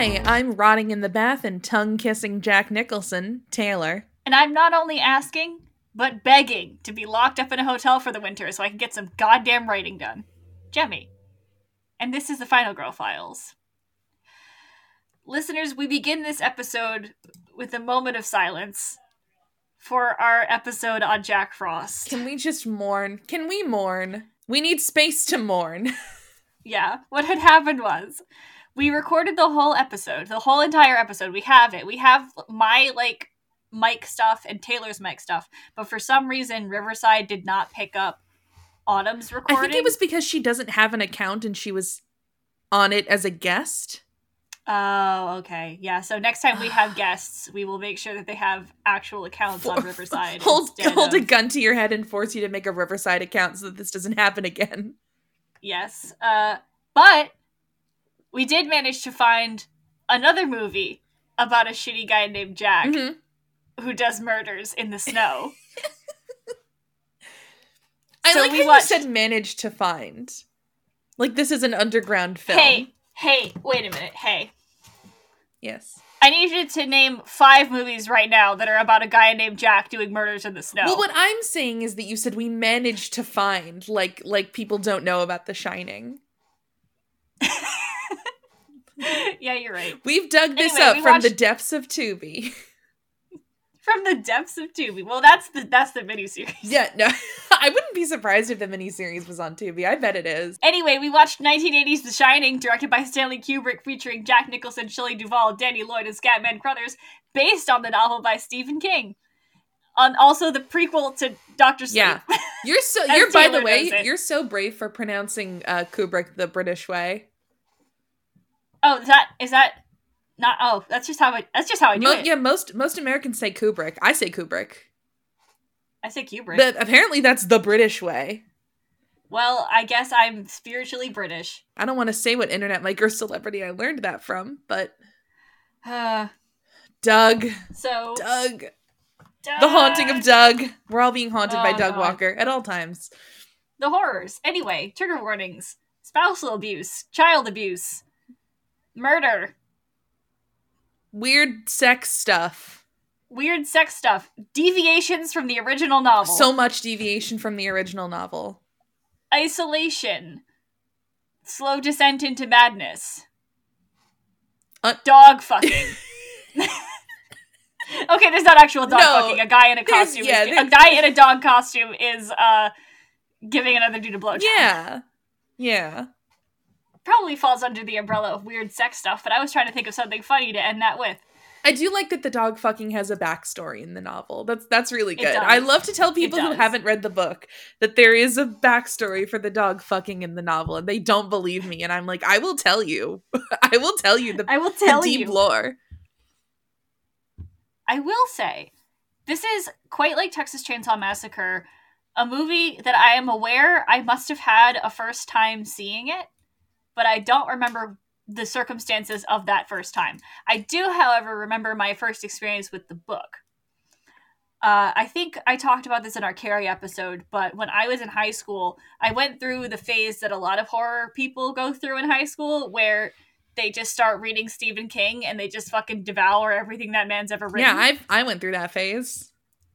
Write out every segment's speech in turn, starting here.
Hi, I'm rotting in the bath and tongue-kissing Jack Nicholson, Taylor. And I'm not only asking, but begging to be locked up in a hotel for the winter so I can get some goddamn writing done. Jemmy. And this is the Final Girl Files. Listeners, we begin this episode with a moment of silence for our episode on Jack Frost. Can we just mourn? Can we mourn? We need space to mourn. Yeah, what had happened was, we recorded the whole episode, the whole entire episode. We have it. We have my, mic stuff and Taylor's mic stuff. But for some reason, Riverside did not pick up Autumn's recording. I think it was because she doesn't have an account and she was on it as a guest. Oh, okay. Yeah, so next time we have guests, we will make sure that they have actual accounts on Riverside. Hold a gun to your head and force you to make a Riverside account so that this doesn't happen again. Yes. But we did manage to find another movie about a shitty guy named Jack who does murders in the snow. I like how you said managed to find. Like this is an underground film. Hey, wait a minute. Hey. Yes. I need you to name 5 movies right now that are about a guy named Jack doing murders in the snow. Well, what I'm saying is that you said we managed to find, like people don't know about The Shining. Yeah, you're right. We've dug this up from the depths of Tubi. From the depths of Tubi. Well, that's the miniseries. Yeah, no. I wouldn't be surprised if the miniseries was on Tubi. I bet it is. Anyway, we watched 1980's The Shining, directed by Stanley Kubrick, featuring Jack Nicholson, Shelley Duvall, Danny Lloyd, and Scatman Crothers, based on the novel by Stephen King. On also the prequel to Dr. Sleep. Yeah. You're by the way, you're so brave for pronouncing Kubrick the British way. Oh, is that not? Oh, that's just how I do it. Yeah, most Americans say Kubrick. I say Kubrick. I say Kubrick. But apparently that's the British way. Well, I guess I'm spiritually British. I don't want to say what internet maker celebrity I learned that from, but Doug. So Doug. The haunting of Doug. We're all being haunted by Doug God. Walker at all times. The horrors. Anyway, trigger warnings. Spousal abuse. Child abuse. Murder. Weird sex stuff. Deviations from the original novel. So much deviation from the original novel. Isolation. Slow descent into madness. Dog fucking. Okay, there's not actual dog fucking. A guy in a costume. A guy in a dog costume is giving another dude a blowjob. Yeah. Yeah. Probably falls under the umbrella of weird sex stuff, but I was trying to think of something funny to end that with. I do like that the dog fucking has a backstory in the novel. That's really good. I love to tell people who haven't read the book that there is a backstory for the dog fucking in the novel, and they don't believe me. And I'm like, I will tell you. I will tell you the deep lore. I will say, this is quite like Texas Chainsaw Massacre, a movie that I am aware I must have had a first time seeing it, but I don't remember the circumstances of that first time. I do, however, remember my first experience with the book. I think I talked about this in our Carrie episode, but when I was in high school, I went through the phase that a lot of horror people go through in high school, where they just start reading Stephen King and they just fucking devour everything that man's ever written. Yeah, I went through that phase.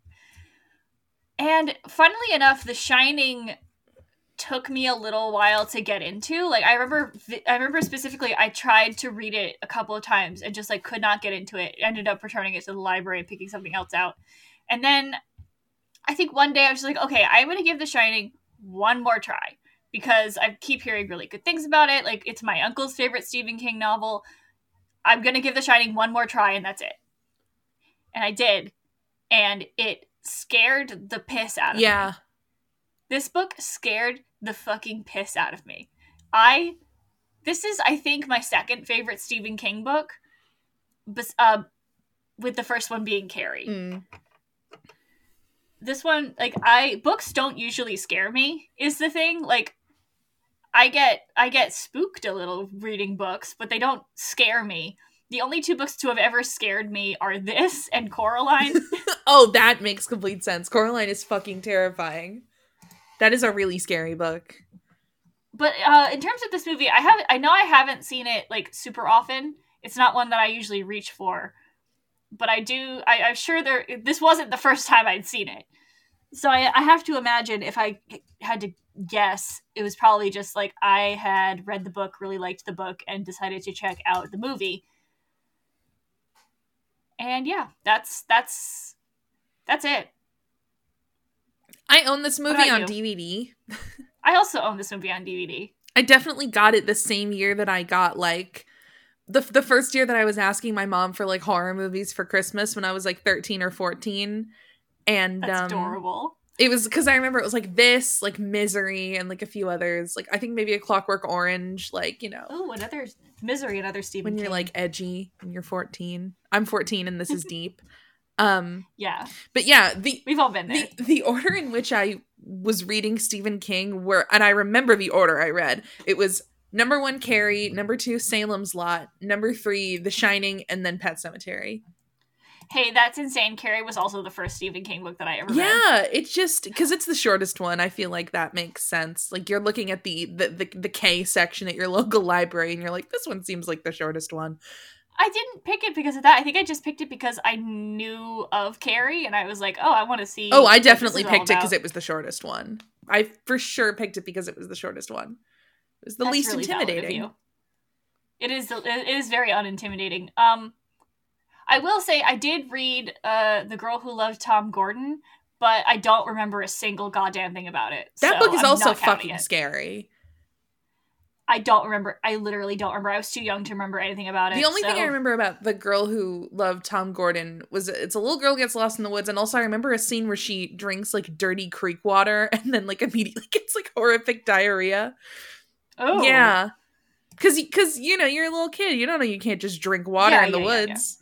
And funnily enough, The Shining took me a little while to get into. Like, I remember specifically, I tried to read it a couple of times and just could not get into it. Ended up returning it to the library and picking something else out. And then I think one day I was just like, okay, I'm going to give The Shining one more try, because I keep hearing really good things about it. Like, it's my uncle's favorite Stephen King novel. I'm going to give The Shining one more try, and that's it. And I did. And it scared the piss out of me. Yeah. This book scared the fucking piss out of me. This is, I think, my second favorite Stephen King book, with the first one being Carrie. Mm. This one, books don't usually scare me, is the thing. I get spooked a little reading books, but they don't scare me. The only 2 books to have ever scared me are this and Coraline. Oh, that makes complete sense. Coraline is fucking terrifying. That is a really scary book. But in terms of this movie, I know I haven't seen it super often. It's not one that I usually reach for. But I'm sure this wasn't the first time I'd seen it. So I have to imagine, if I had to guess, it was probably just like I had read the book, really liked the book, and decided to check out the movie. And yeah, that's it. I own this movie on DVD. I also own this movie on DVD. I definitely got it the same year that I got, like, the first year that I was asking my mom for, like, horror movies for Christmas when I was, like, 13 or 14. And that's adorable. It was because I remember it was, like, this, like, Misery, and, like, a few others. Like, I think maybe A Clockwork Orange, like, you know. Oh, another Misery, another Stephen King. When you're, like, edgy and you're 14. I'm 14 and this is deep. Yeah. But yeah, we've all been there. The order in which I was reading Stephen King and I remember the order I read. It was number 1, Carrie, number 2, Salem's Lot, number 3, The Shining, and then Pet Sematary. Hey, that's insane. Carrie was also the first Stephen King book that I ever read. Yeah, it's just because it's the shortest one. I feel like that makes sense. Like, you're looking at the K section at your local library, and you're like, this one seems like the shortest one. I didn't pick it because of that. I think I just picked it because I knew of Carrie, and I was like, oh, I want to see. Oh, I definitely picked it because it was the shortest one. I for sure picked it because it was the shortest one. It was the least really intimidating. It is very unintimidating. I will say I did read The Girl Who Loved Tom Gordon, but I don't remember a single goddamn thing about it. That book is also fucking scary. I don't remember. I literally don't remember. I was too young to remember anything about it. The only thing I remember about The Girl Who Loved Tom Gordon was it's a little girl gets lost in the woods, and also I remember a scene where she drinks, like, dirty creek water and then, like, immediately gets, like, horrific diarrhea. Oh. Yeah. Because, you know, you're a little kid. You don't know you can't just drink water in the woods.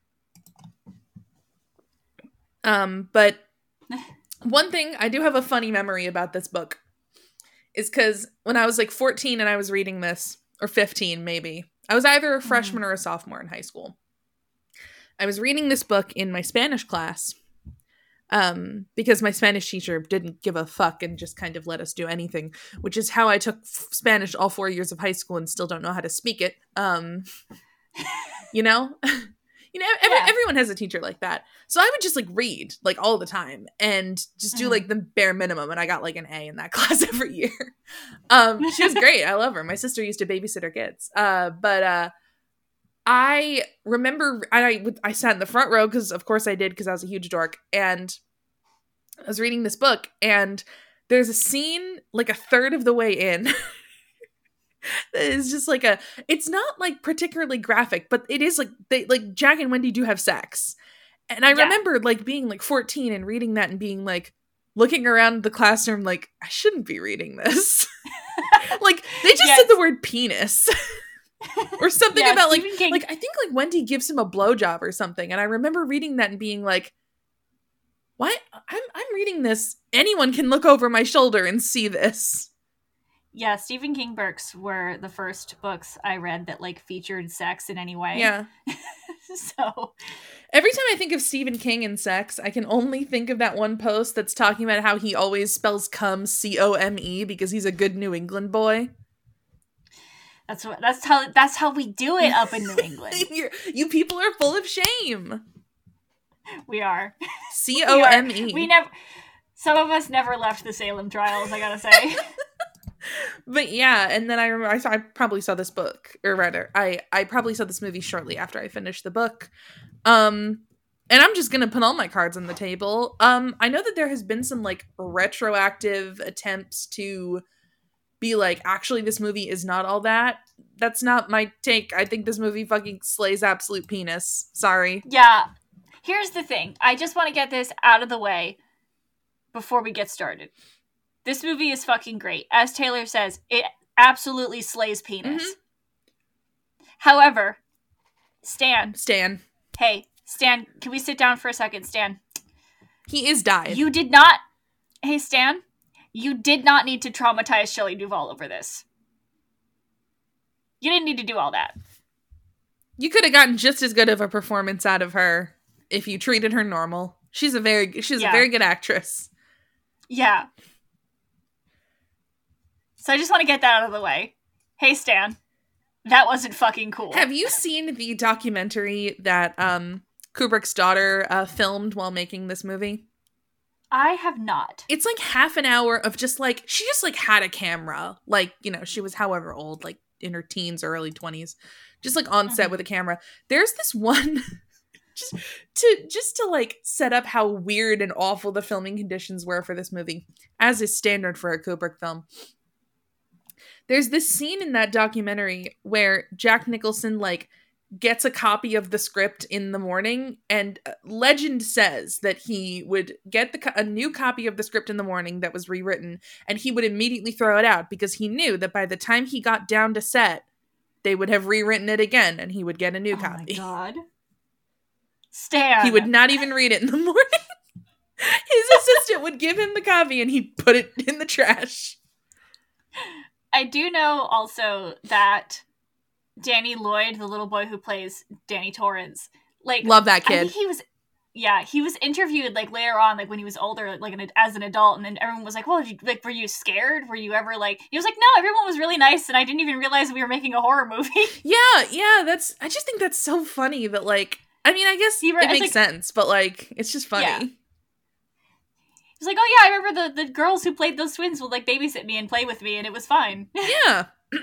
Yeah. But one thing, I do have a funny memory about this book. Is because when I was like 14 and I was reading this, or 15 maybe, I was either a freshman or a sophomore in high school. I was reading this book in my Spanish class because my Spanish teacher didn't give a fuck and just kind of let us do anything, which is how I took Spanish all 4 years of high school and still don't know how to speak it. You know? You know, everyone has a teacher like that. So I would just, like, read, like, all the time and just do, like, the bare minimum. And I got, like, an A in that class every year. She was great. I love her. My sister used to babysit her kids. But I remember I sat in the front row because, of course, I did because I was a huge dork. And I was reading this book. And there's a scene, like, a third of the way in it's just like it's not, like, particularly graphic, but it is, like, Jack and Wendy do have sex. And I remember, like, being, like, 14 and reading that and being, like, looking around the classroom like, I shouldn't be reading this. Like, they just said the word penis. Or something about, like, King. Like, I think, like, Wendy gives him a blowjob or something. And I remember reading that and being like, what? I'm reading this. Anyone can look over my shoulder and see this. Yeah, Stephen King books were the first books I read that, like, featured sex in any way. Yeah. So every time I think of Stephen King and sex, I can only think of that one post that's talking about how he always spells cum C-O-M-E because he's a good New England boy. That's how we do it up in New England. You people are full of shame. We are. C-O-M-E. Some of us never left the Salem trials, I gotta say. But yeah, and then I remember I probably saw this book, or rather, I probably saw this movie shortly after I finished the book. And I'm just gonna put all my cards on the table. I know that there has been some, like, retroactive attempts to be like, actually, this movie is not all that. That's not my take. I think this movie fucking slays absolute penis. Sorry. Yeah. Here's the thing. I just want to get this out of the way before we get started. This movie is fucking great. As Taylor says, it absolutely slays penis. Mm-hmm. However, Stan. Hey, Stan, can we sit down for a second, Stan? He is died. You did not... Hey, Stan, you did not need to traumatize Shelley Duvall over this. You didn't need to do all that. You could have gotten just as good of a performance out of her if you treated her normal. She's a very good actress. Yeah. So I just want to get that out of the way. Hey, Stan. That wasn't fucking cool. Have you seen the documentary that Kubrick's daughter filmed while making this movie? I have not. It's like half an hour of just like, she just like had a camera. Like, you know, she was however old, like in her teens or early 20s, just like on set with a camera. There's this one, just to like set up how weird and awful the filming conditions were for this movie, as is standard for a Kubrick film. There's this scene in that documentary where Jack Nicholson like gets a copy of the script in the morning, and legend says that he would get a new copy of the script in the morning that was rewritten, and he would immediately throw it out because he knew that by the time he got down to set, they would have rewritten it again and he would get a new copy. Oh my God. Stan. He would not even read it in the morning. His assistant would give him the copy and he'd put it in the trash. I do know also that Danny Lloyd, the little boy who plays Danny Torrance, like, love that kid. I think he was interviewed like later on, like when he was older, like as an adult, and then everyone was like, "Well, were you scared? Were you ever like?" He was like, "No, everyone was really nice, and I didn't even realize we were making a horror movie." Yeah. I just think that's so funny that like, I mean, I guess it makes like, sense, but like, it's just funny. Yeah. He's like, "Oh yeah, I remember the girls who played those twins would like babysit me and play with me, and it was fine." Yeah.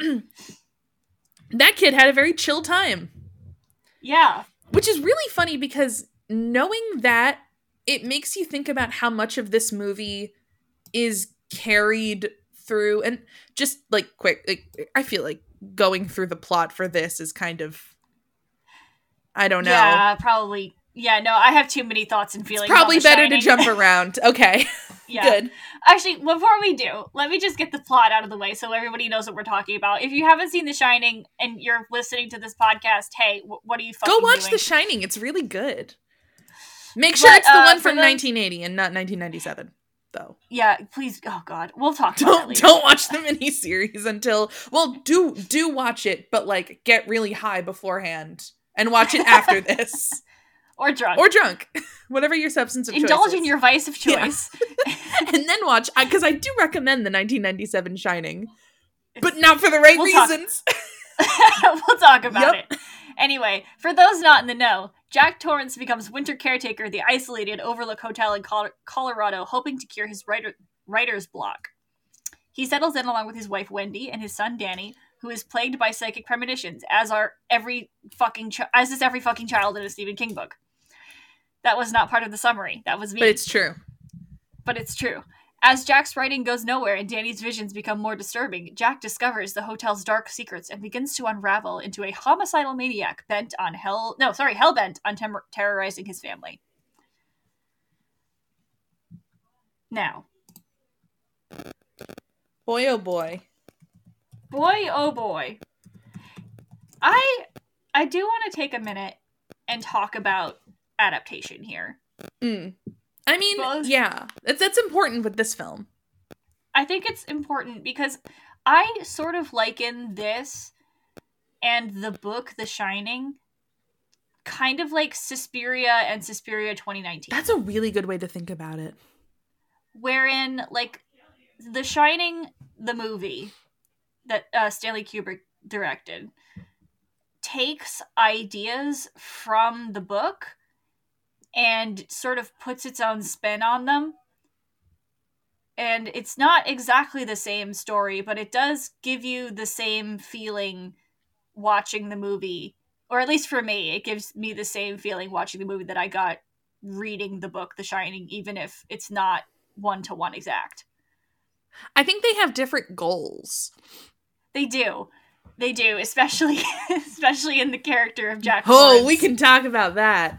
That kid had a very chill time. Yeah. Which is really funny because knowing that, it makes you think about how much of this movie is carried through, and just like quick, like, I feel like going through the plot for this is kind of, I don't know. Yeah, probably. Yeah, no, I have too many thoughts and feelings. It's probably better to jump around. Okay. Yeah. Good. Actually, before we do, let me just get the plot out of the way so everybody knows what we're talking about. If you haven't seen The Shining and you're listening to this podcast, hey, what are you fucking doing? Go watch doing? The Shining. It's really good. Make sure it's the one from 1980 and not 1997, though. Yeah, please. Oh, God. We'll talk about that later. Don't watch the miniseries until... Well, do watch it, but, like, get really high beforehand and watch it after this. Or drunk. Whatever your substance of choice Indulge in your vice of choice. Yeah. And then watch, because I do recommend the 1997 Shining. But not for the right reasons. We'll talk about it. Anyway, for those not in the know, Jack Torrance becomes winter caretaker at the isolated Overlook Hotel in Colorado, hoping to cure his writer's block. He settles in along with his wife Wendy and his son Danny, who is plagued by psychic premonitions, as is every fucking child in a Stephen King book. That was not part of the summary. That was me. But it's true. As Jack's writing goes nowhere and Danny's visions become more disturbing, Jack discovers the hotel's dark secrets and begins to unravel into a homicidal maniac hell-bent on terrorizing his family. Now. Boy, oh boy. Boy, oh boy. I do want to take a minute and talk about adaptation here. I mean, yeah, that's important with this film. I think it's important because I sort of liken this and the book The Shining kind of like Suspiria and Suspiria 2019. That's a really good way to think about it. Wherein, like, The Shining, the movie that Stanley Kubrick directed, takes ideas from the book and sort of puts its own spin on them. And it's not exactly the same story, but it does give you the same feeling watching the movie. Or at least for me, it gives me the same feeling watching the movie that I got reading the book The Shining, even if it's not one-to-one exact. I think they have different goals. They do, especially in the character of Jack Torrance. Oh, we can talk about that.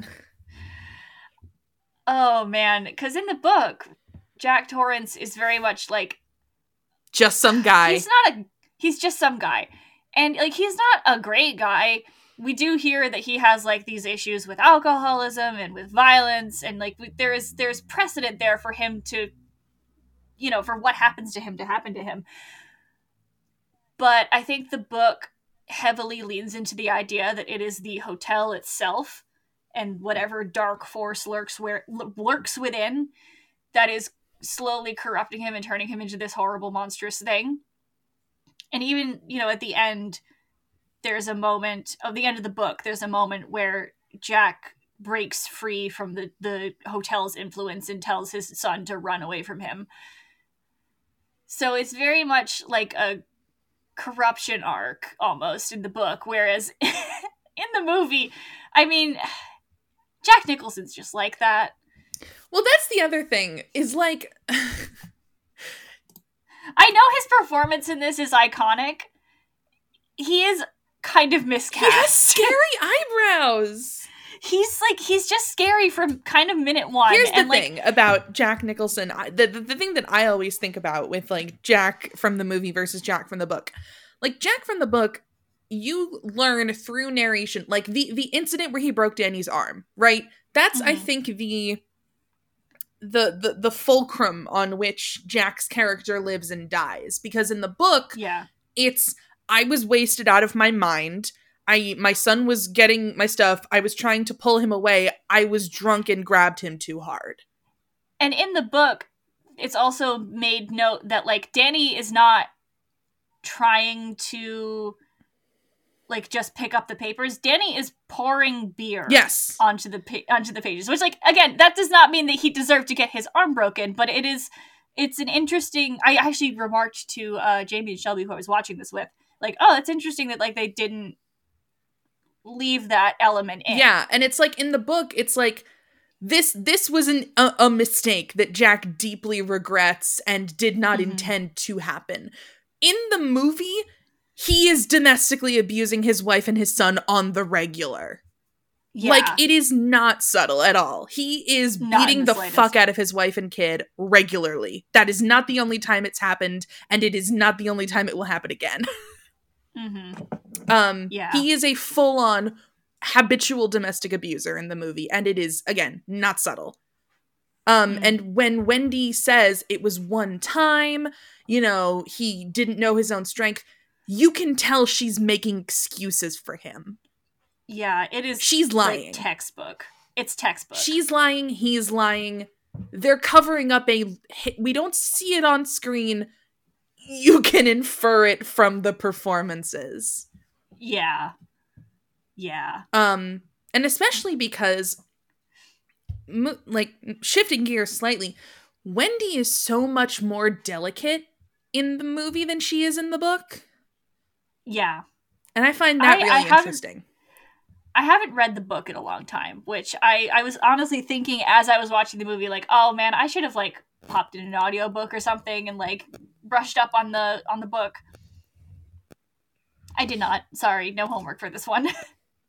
Oh, man. Because in the book, Jack Torrance is very much like... just some guy. He's just some guy. And, like, he's not a great guy. We do hear that he has, like, these issues with alcoholism and with violence. And, like, there's precedent there for him to... you know, for what happens to him to happen to him. But I think the book heavily leans into the idea that it is the hotel itself and whatever dark force lurks within that is slowly corrupting him and turning him into this horrible, monstrous thing. And even, you know, at the end, there's a moment of the end of the book. There's a moment where Jack breaks free from the hotel's influence and tells his son to run away from him. So it's very much like a corruption arc almost in the book, whereas in the movie, I mean, Jack Nicholson's just like that. Well, that's the other thing, is like... I know his performance in this is iconic. He is kind of miscast. He has scary eyebrows. He's just scary from kind of minute one. Here's the thing about Jack Nicholson. The thing that I always think about with like Jack from the movie versus Jack from the book. Like Jack from the book, you learn through narration, like the incident where he broke Danny's arm, right? That's I think the fulcrum on which Jack's character lives and dies. Because in the book, it's I was wasted out of my mind. My son was getting my stuff. I was trying to pull him away. I was drunk and grabbed him too hard. And in the book, it's also made note that, like, Danny is not trying to, like, just pick up the papers. Danny is pouring beer onto the pages. Which, like, again, that does not mean that he deserved to get his arm broken, but it's an interesting... I actually remarked to Jamie and Shelby, who I was watching this with, like, oh, it's interesting that, like, they didn't leave that element in. Yeah, and it's like in the book, it's like this was a mistake that Jack deeply regrets and did not intend to happen. In the movie, he is domestically abusing his wife and his son on the regular. Yeah. Like, it is not subtle at all. He is beating the fuck out of his wife and kid regularly. That is not the only time it's happened, and it is not the only time it will happen again. He is a full-on habitual domestic abuser in the movie, and it is, again, not subtle. And when Wendy says it was one time, you know, he didn't know his own strength, you can tell she's making excuses for him. Yeah, it is. She's lying. Like textbook. It's textbook. She's lying, he's lying. They're covering up we don't see it on screen. You can infer it from the performances. Yeah. Yeah. And especially because, like, shifting gears slightly, Wendy is so much more delicate in the movie than she is in the book. Yeah. And I find that really interesting. I haven't read the book in a long time, which I was honestly thinking as I was watching the movie, like, oh man, I should have, like, popped in an audiobook or something and, like, brushed up on the book. I did not. Sorry, no homework for this one.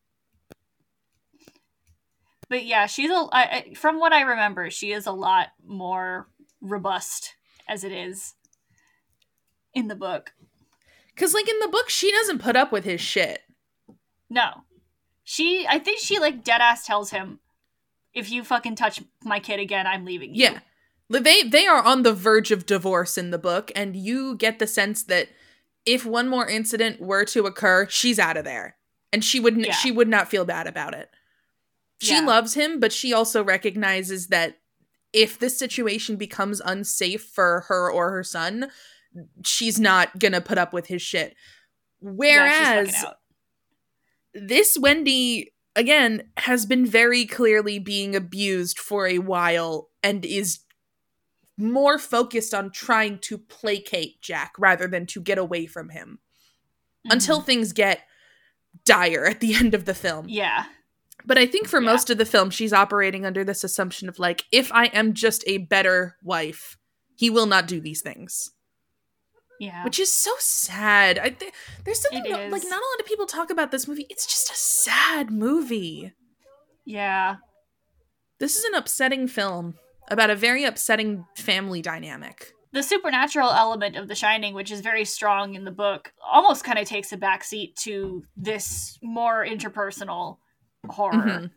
But yeah, she's from what I remember, she is a lot more robust as it is in the book. Because, like, in the book, she doesn't put up with his shit. No. I think she, like, deadass tells him, if you fucking touch my kid again, I'm leaving you. Yeah. They are on the verge of divorce in the book, and you get the sense that if one more incident were to occur, she's out of there. And she would not feel bad about it. She loves him, but she also recognizes that if this situation becomes unsafe for her or her son, she's not gonna put up with his shit. Whereas this Wendy, again, has been very clearly being abused for a while and is more focused on trying to placate Jack rather than to get away from him. Until things get dire at the end of the film. Yeah. But I think for most of the film, she's operating under this assumption of, like, if I am just a better wife, he will not do these things. Yeah. Which is so sad. There's something like, not a lot of people talk about this movie. It's just a sad movie. Yeah. This is an upsetting film about a very upsetting family dynamic. The supernatural element of The Shining, which is very strong in the book, almost kind of takes a backseat to this more interpersonal horror.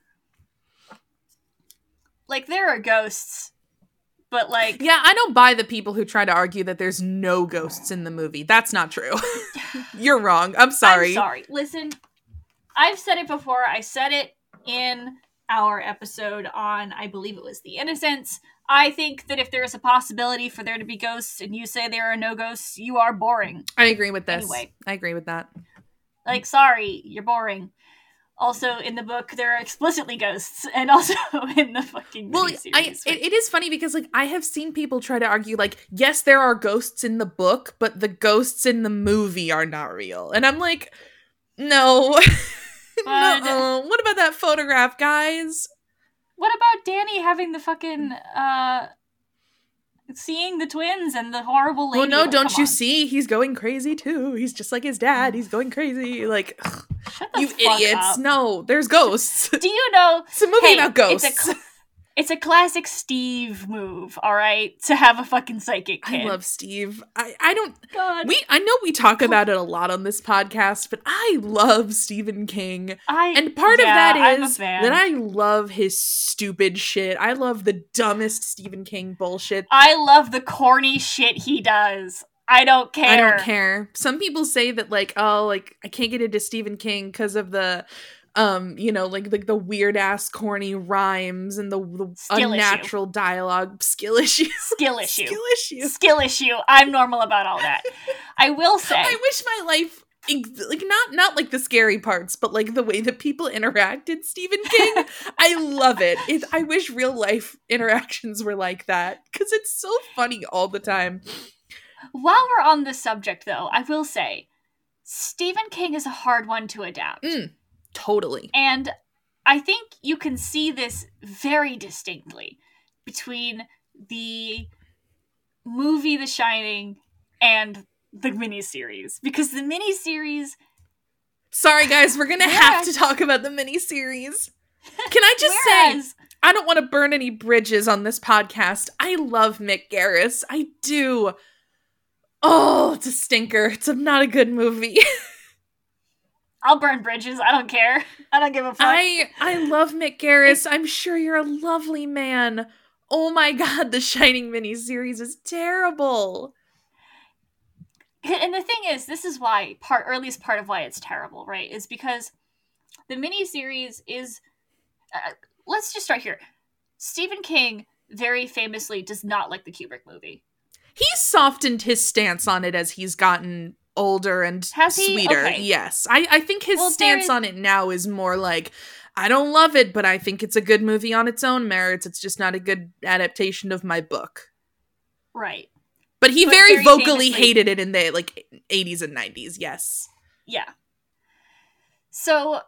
Like, there are ghosts, but, like... Yeah, I don't buy the people who try to argue that there's no ghosts in the movie. That's not true. You're wrong. I'm sorry. I'm sorry. Listen, I've said it before. I said it in our episode on, I believe it was The Innocents. I think that if there is a possibility for there to be ghosts and you say there are no ghosts, you are boring. I agree with this. Anyway. I agree with that. Like, sorry, you're boring. Also, in the book, there are explicitly ghosts, and also in the fucking miniseries. It is funny because, like, I have seen people try to argue, like, yes, there are ghosts in the book, but the ghosts in the movie are not real. And I'm like, no. No. What about that photograph, guys? What about Danny having the fucking, seeing the twins and the horrible lady? Oh no, don't you see? He's going crazy too. He's just like his dad. He's going crazy. Like, shut the you fuck idiots. up. No, there's ghosts. Do you know? It's a movie about ghosts. It's a classic Steve move, all right? To have a fucking psychic kid. I love Steve. I don't... God. I know we talk about it a lot on this podcast, but I love Stephen King. And part of that is that I love his stupid shit. I love the dumbest Stephen King bullshit. I love the corny shit he does. I don't care. I don't care. Some people say that, like, oh, like, I can't get into Stephen King because of the... you know, like the weird ass corny rhymes and the unnatural dialogue. Skill issue. Skill issue. I'm normal about all that. I will say, I wish my life, like, not like the scary parts, but like the way that people interacted. Stephen King, I love it. I wish real life interactions were like that because it's so funny all the time. While we're on this subject, though, I will say Stephen King is a hard one to adapt. Totally. And I think you can see this very distinctly between the movie The Shining and the miniseries. Because the miniseries... Sorry, guys, we're going to have to talk about the miniseries. Can I just say, I don't want to burn any bridges on this podcast. I love Mick Garris. I do. Oh, it's a stinker. It's not a good movie. I'll burn bridges. I don't care. I don't give a fuck. I love Mick Garris. I'm sure you're a lovely man. Oh my god, the Shining miniseries is terrible. And the thing is, this is why, or at least part of why it's terrible, right? Is because the miniseries is... let's just start here. Stephen King very famously does not like the Kubrick movie. He's softened his stance on it as he's gotten older and sweeter. Okay. Yes. I think his stance on it now is more like, I don't love it, but I think it's a good movie on its own merits. It's just not a good adaptation of my book. Right. But he very vocally hated it in the 80s and 90s. Yes. Yeah. So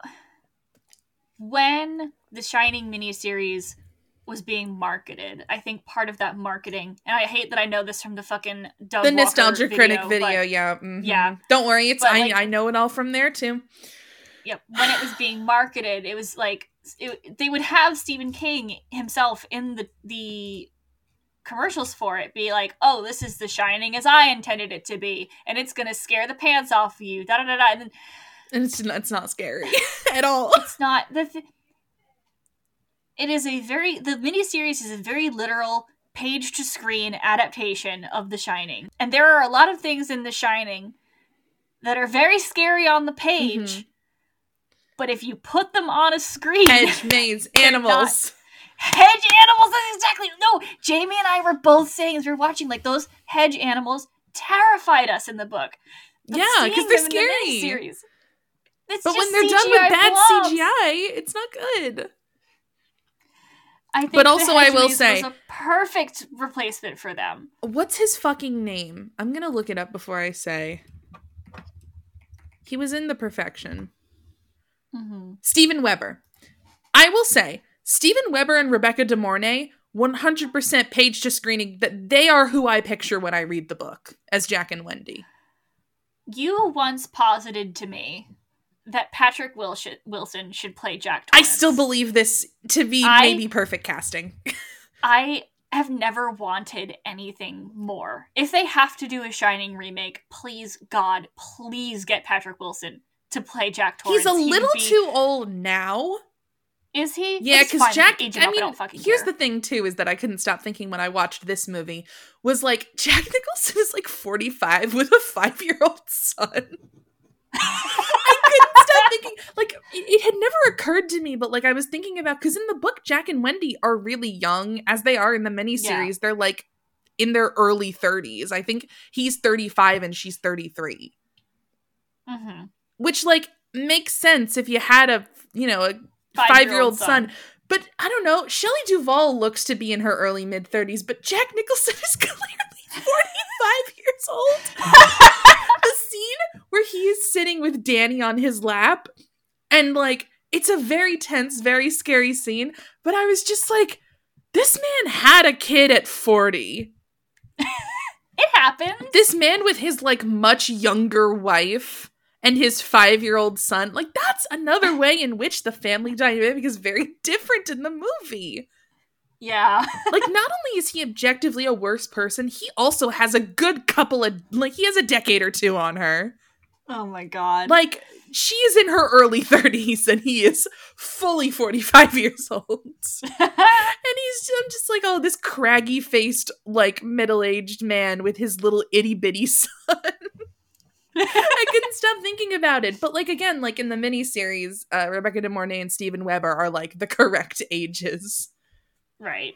when the Shining miniseries was being marketed, I think part of that marketing, and I hate that I know this from the fucking Doug the Walker Nostalgia Critic video, but, yeah. Mm-hmm. Yeah. Don't worry, I know it all from there too. Yep. When it was being marketed, it was like they would have Stephen King himself in the commercials for it be like, oh, this is The Shining as I intended it to be, and it's gonna scare the pants off of you, da da da da. And it's not scary at all. It's not it is the miniseries is a very literal page-to-screen adaptation of The Shining. And there are a lot of things in The Shining that are very scary on the page, but if you put them on a screen... Hedge, maze, animals. Hedge animals, that's exactly... No, Jamie and I were both saying as we were watching, like, those hedge animals terrified us in the book. But yeah, because they're scary. But when they're done with bad CGI, it's not good. I think but also, I will say, was a perfect replacement for them. What's his fucking name? I'm gonna look it up before I say. He was in The Perfection. Steven Weber. I will say, Steven Weber and Rebecca De Mornay, 100% page to screening, that they are who I picture when I read the book as Jack and Wendy. You once posited to me that Patrick Wilson should play Jack Torrance. I still believe this to be maybe perfect casting. I have never wanted anything more. If they have to do a Shining remake, please, God, please get Patrick Wilson to play Jack Torrance. He's a little too old now. Is he? Yeah, because Jack, here's the thing too, is that I couldn't stop thinking when I watched this movie, was like, Jack Nicholson is like 45 with a 5-year-old son. I couldn't stop thinking, like, it had never occurred to me, but like I was thinking about, because in the book, Jack and Wendy are really young, as they are in the miniseries. Yeah. They're like in their early 30s. I think he's 35 and she's 33. which like makes sense if you had a 5-year-old son. But I don't know, Shelley Duvall looks to be in her early mid-30s, but Jack Nicholson is clearly 45 years old. The scene where he is sitting with Danny on his lap, and like, it's a very tense, very scary scene, but I was just like, this man had a kid at 40. It happened. This man with his like much younger wife and his 5-year-old son, like, that's another way in which the family dynamic is very different in the movie. Yeah. Like, not only is he objectively a worse person, he also has a good couple of, like, he has a decade or two on her. Oh my god. Like, she is in her early 30s and he is fully 45 years old. And I'm just like, oh, this craggy-faced, like, middle-aged man with his little itty-bitty son. I couldn't stop thinking about it. But, like, again, like, in the miniseries, Rebecca De Mornay and Steven Weber are, like, the correct ages. Right.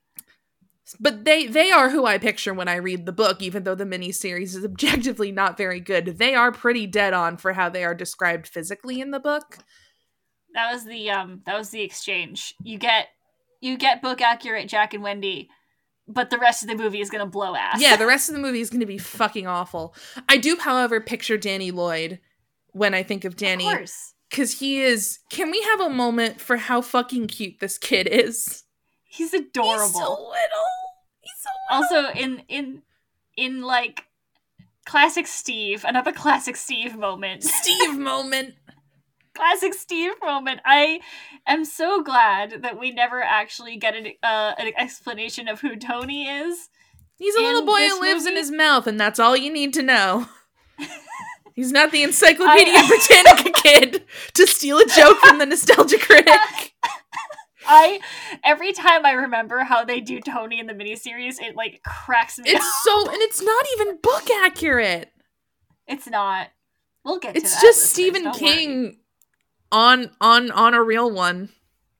But they are who I picture when I read the book, even though the miniseries is objectively not very good. They are pretty dead on for how they are described physically in the book. That was the exchange. You get book accurate Jack and Wendy, but the rest of the movie is gonna blow ass. Yeah, the rest of the movie is gonna be fucking awful. I do, however, picture Danny Lloyd when I think of Danny. Of course. Because he is... Can we have a moment for how fucking cute this kid is? He's adorable. He's so little. He's so little. Also, in like, classic Steve, another classic Steve moment. Steve moment. Classic Steve moment. I am so glad that we never actually get an explanation of who Tony is. He's a little boy who lives in his mouth, and that's all you need to know. He's not the Encyclopedia Britannica kid to steal a joke from the Nostalgia Critic. Every time I remember how they do Tony in the miniseries, it like cracks me up. And it's not even book accurate. It's not. We'll get to that. It's just Stephen King on a real one.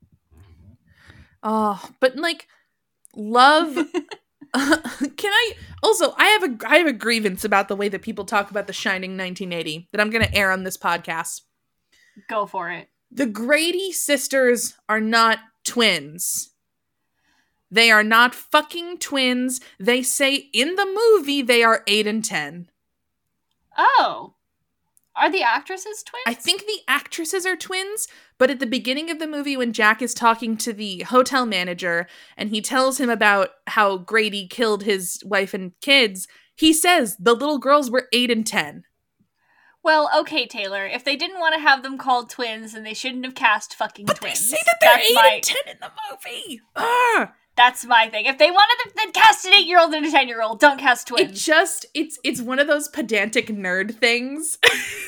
Oh, but like, love. Can I also? I have a grievance about the way that people talk about The Shining 1980 that I'm going to air on this podcast. Go for it. The Grady sisters are not twins. They are not fucking twins. They say in the movie they are 8 and 10. Oh. Are the actresses twins? I think the actresses are twins, but at the beginning of the movie when Jack is talking to the hotel manager and he tells him about how Grady killed his wife and kids, he says the little girls were 8 and 10. Well, okay, Taylor. If they didn't want to have them called twins, then they shouldn't have cast fucking twins. But they say that they're 8 and 10 in the movie! Ugh. That's my thing. If they wanted them, then cast an 8-year-old and a 10-year-old. Don't cast twins. It's one of those pedantic nerd things.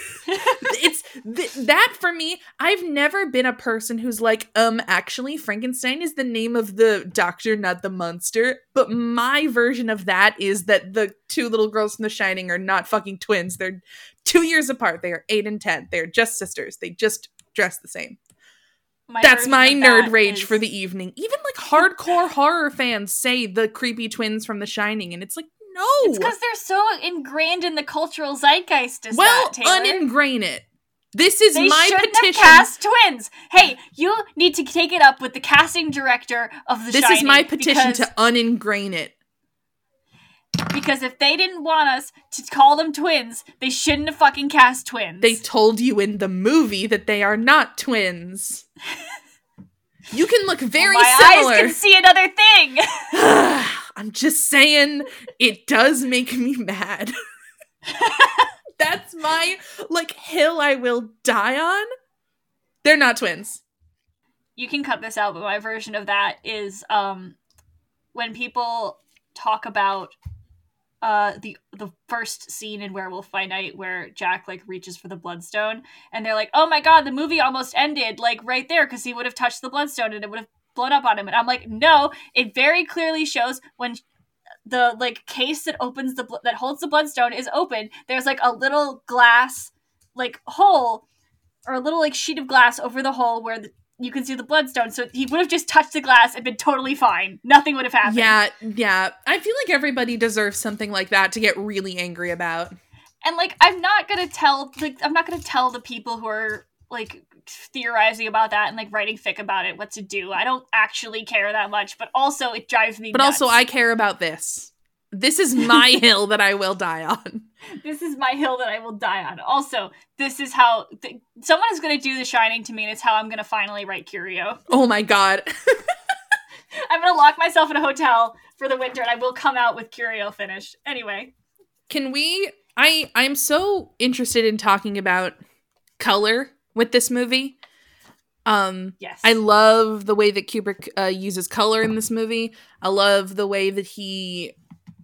That for me, I've never been a person who's like, actually, Frankenstein is the name of the doctor, not the monster. But my version of that is that the two little girls from The Shining are not fucking twins. They're 2 years apart. They are 8 and 10. They're just sisters. They just dress the same. That's my nerd rage for the evening. Even like hardcore horror fans say the creepy twins from The Shining, and it's like, no. It's because they're so ingrained in the cultural zeitgeist. Uningrain it. This is my petition. They shouldn't have cast twins. Hey, you need to take it up with the casting director of The Shining. This is my petition to uningrain it. Because if they didn't want us to call them twins, they shouldn't have fucking cast twins. They told you in the movie that they are not twins. You can look very similar. My eyes can see another thing. I'm just saying, it does make me mad. That's my, like, hill I will die on. They're not twins. You can cut this out, but my version of that is when people talk about the first scene in Werewolf by Night where Jack like reaches for the Bloodstone and they're like, oh my god, the movie almost ended like right there because he would have touched the Bloodstone and it would have blown up on him. And I'm like, no, it very clearly shows when the like case that opens that holds the Bloodstone is open, there's like a little glass like hole or a little like sheet of glass over the hole where you can see the Bloodstone, so he would have just touched the glass and been totally fine. Nothing would have happened. Yeah. I feel like everybody deserves something like that to get really angry about. And, like, I'm not gonna tell the people who are, like, theorizing about that and, like, writing fic about it what to do. I don't actually care that much, but also it drives me nuts. But also I care about this. This is my hill that I will die on. This is my hill that I will die on. Also, this is how someone is going to do The Shining to me, and it's how I'm going to finally write Curio. Oh my god. I'm going to lock myself in a hotel for the winter, and I will come out with Curio finished. Anyway. Can we... I'm so interested in talking about color with this movie. Yes. I love the way that Kubrick uses color in this movie. I love the way that he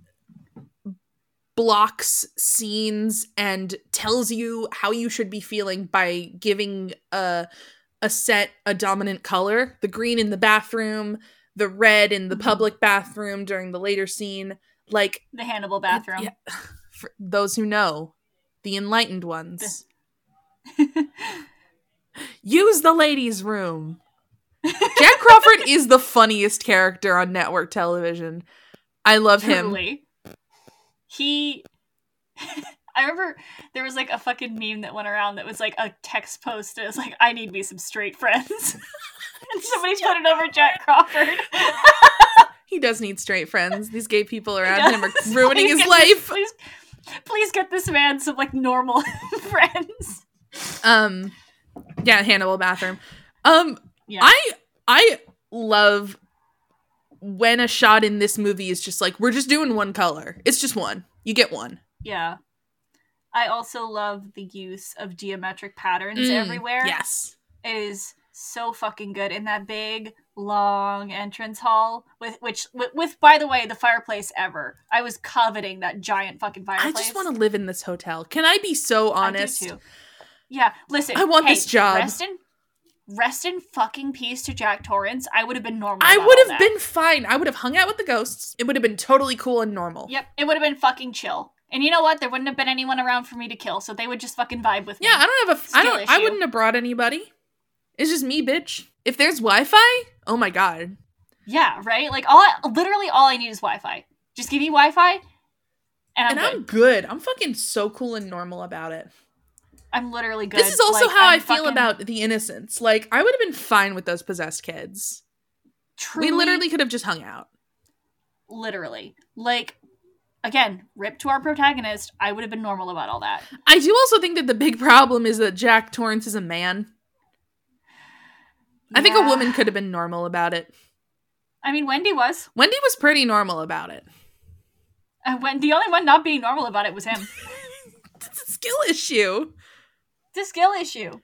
blocks scenes and tells you how you should be feeling by giving a set a dominant color. The green in the bathroom, the red in the public bathroom during the later scene, like the Hannibal bathroom. Yeah, for those who know, the enlightened ones. Use the ladies' room. Jack Crawford is the funniest character on network television. I love him. I remember there was like a fucking meme that went around that was like a text post. It was like, I need me some straight friends. And somebody put it over Jack Crawford. He does need straight friends. These gay people around him are ruining his life. Please get this man some like normal friends. Yeah, Hannibal bathroom. Yeah. I love when a shot in this movie is just like, we're just doing one color. It's just one. You get one. Yeah. I also love the use of geometric patterns everywhere. Yes. It is so fucking good in that big, long entrance hall with by the way, the fireplace ever. I was coveting that giant fucking fireplace. I just want to live in this hotel. Can I be so honest? I do too. Yeah, listen. I want this job. Rest in fucking peace to Jack Torrance. I would have been normal. I would have been fine. I would have hung out with the ghosts. It would have been totally cool and normal. Yep, it would have been fucking chill. And you know what? There wouldn't have been anyone around for me to kill, so they would just fucking vibe with me. Yeah, I wouldn't have brought anybody. It's just me, bitch. If there's Wi-Fi, oh my god. Yeah, right? Like literally all I need is Wi-Fi. Just give me Wi-Fi and I'm good. I'm fucking so cool and normal about it. I'm literally good. This is also how I feel about The Innocents. Like, I would have been fine with those possessed kids. Truly, we literally could have just hung out. Literally. Like, again, rip to our protagonist. I would have been normal about all that. I do also think that the big problem is that Jack Torrance is a man. Yeah. I think a woman could have been normal about it. I mean, Wendy was. Wendy was pretty normal about it. The only one not being normal about it was him. It's a skill issue. It's a skill issue.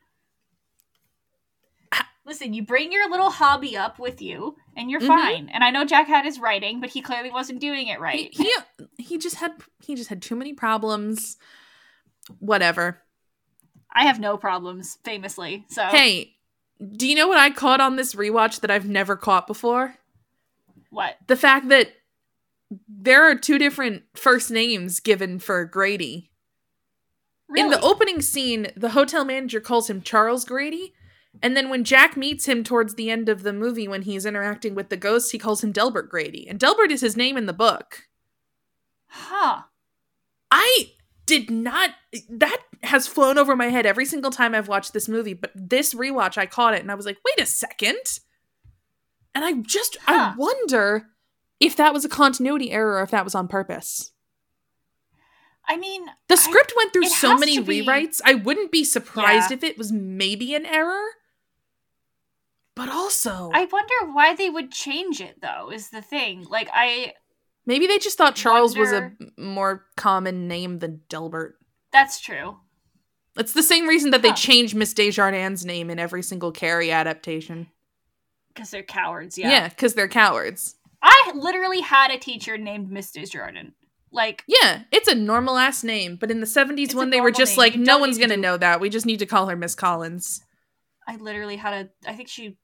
Listen, you bring your little hobby up with you, and you're fine. And I know Jack had his writing, but he clearly wasn't doing it right. He just had too many problems. Whatever. I have no problems, famously. So hey, do you know what I caught on this rewatch that I've never caught before? What? The fact that there are two different first names given for Grady. Really? In the opening scene, the hotel manager calls him Charles Grady. And then when Jack meets him towards the end of the movie, when he's interacting with the ghosts, he calls him Delbert Grady. And Delbert is his name in the book. Huh. I did not... That has flown over my head every single time I've watched this movie. But this rewatch, I caught it and I was like, wait a second. And I wonder if that was a continuity error or if that was on purpose. I mean... The script went through so many rewrites. I wouldn't be surprised if it was maybe an error. But also... I wonder why they would change it, though, is the thing. Like, maybe they just thought Charles was a more common name than Delbert. That's true. It's the same reason that they changed Miss Desjardins' name in every single Carrie adaptation. Because they're cowards, yeah. Yeah, because they're cowards. I literally had a teacher named Miss Desjardins. Like... Yeah, it's a normal-ass name, but in the 70s when they were just like, no one's gonna know that, we just need to call her Miss Collins. I literally had I think she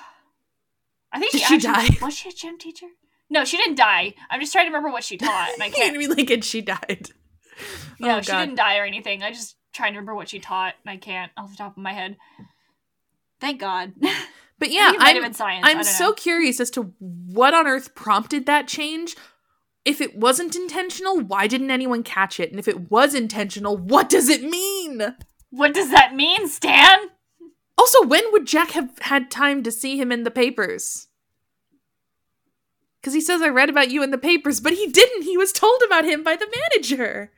died. Was she a gym teacher? No, she didn't die. I'm just trying to remember what she taught, and I can't. You mean like, and she died. No, she didn't die or anything. I just trying to remember what she taught, and I can't off the top of my head. Thank God. But yeah, I'm so curious as to what on earth prompted that change. if it wasn't intentional, why didn't anyone catch it? And if it was intentional, what does it mean? What does that mean, Stan? Also, when would Jack have had time to see him in the papers? Because he says, I read about you in the papers, but he didn't. He was told about him by the manager.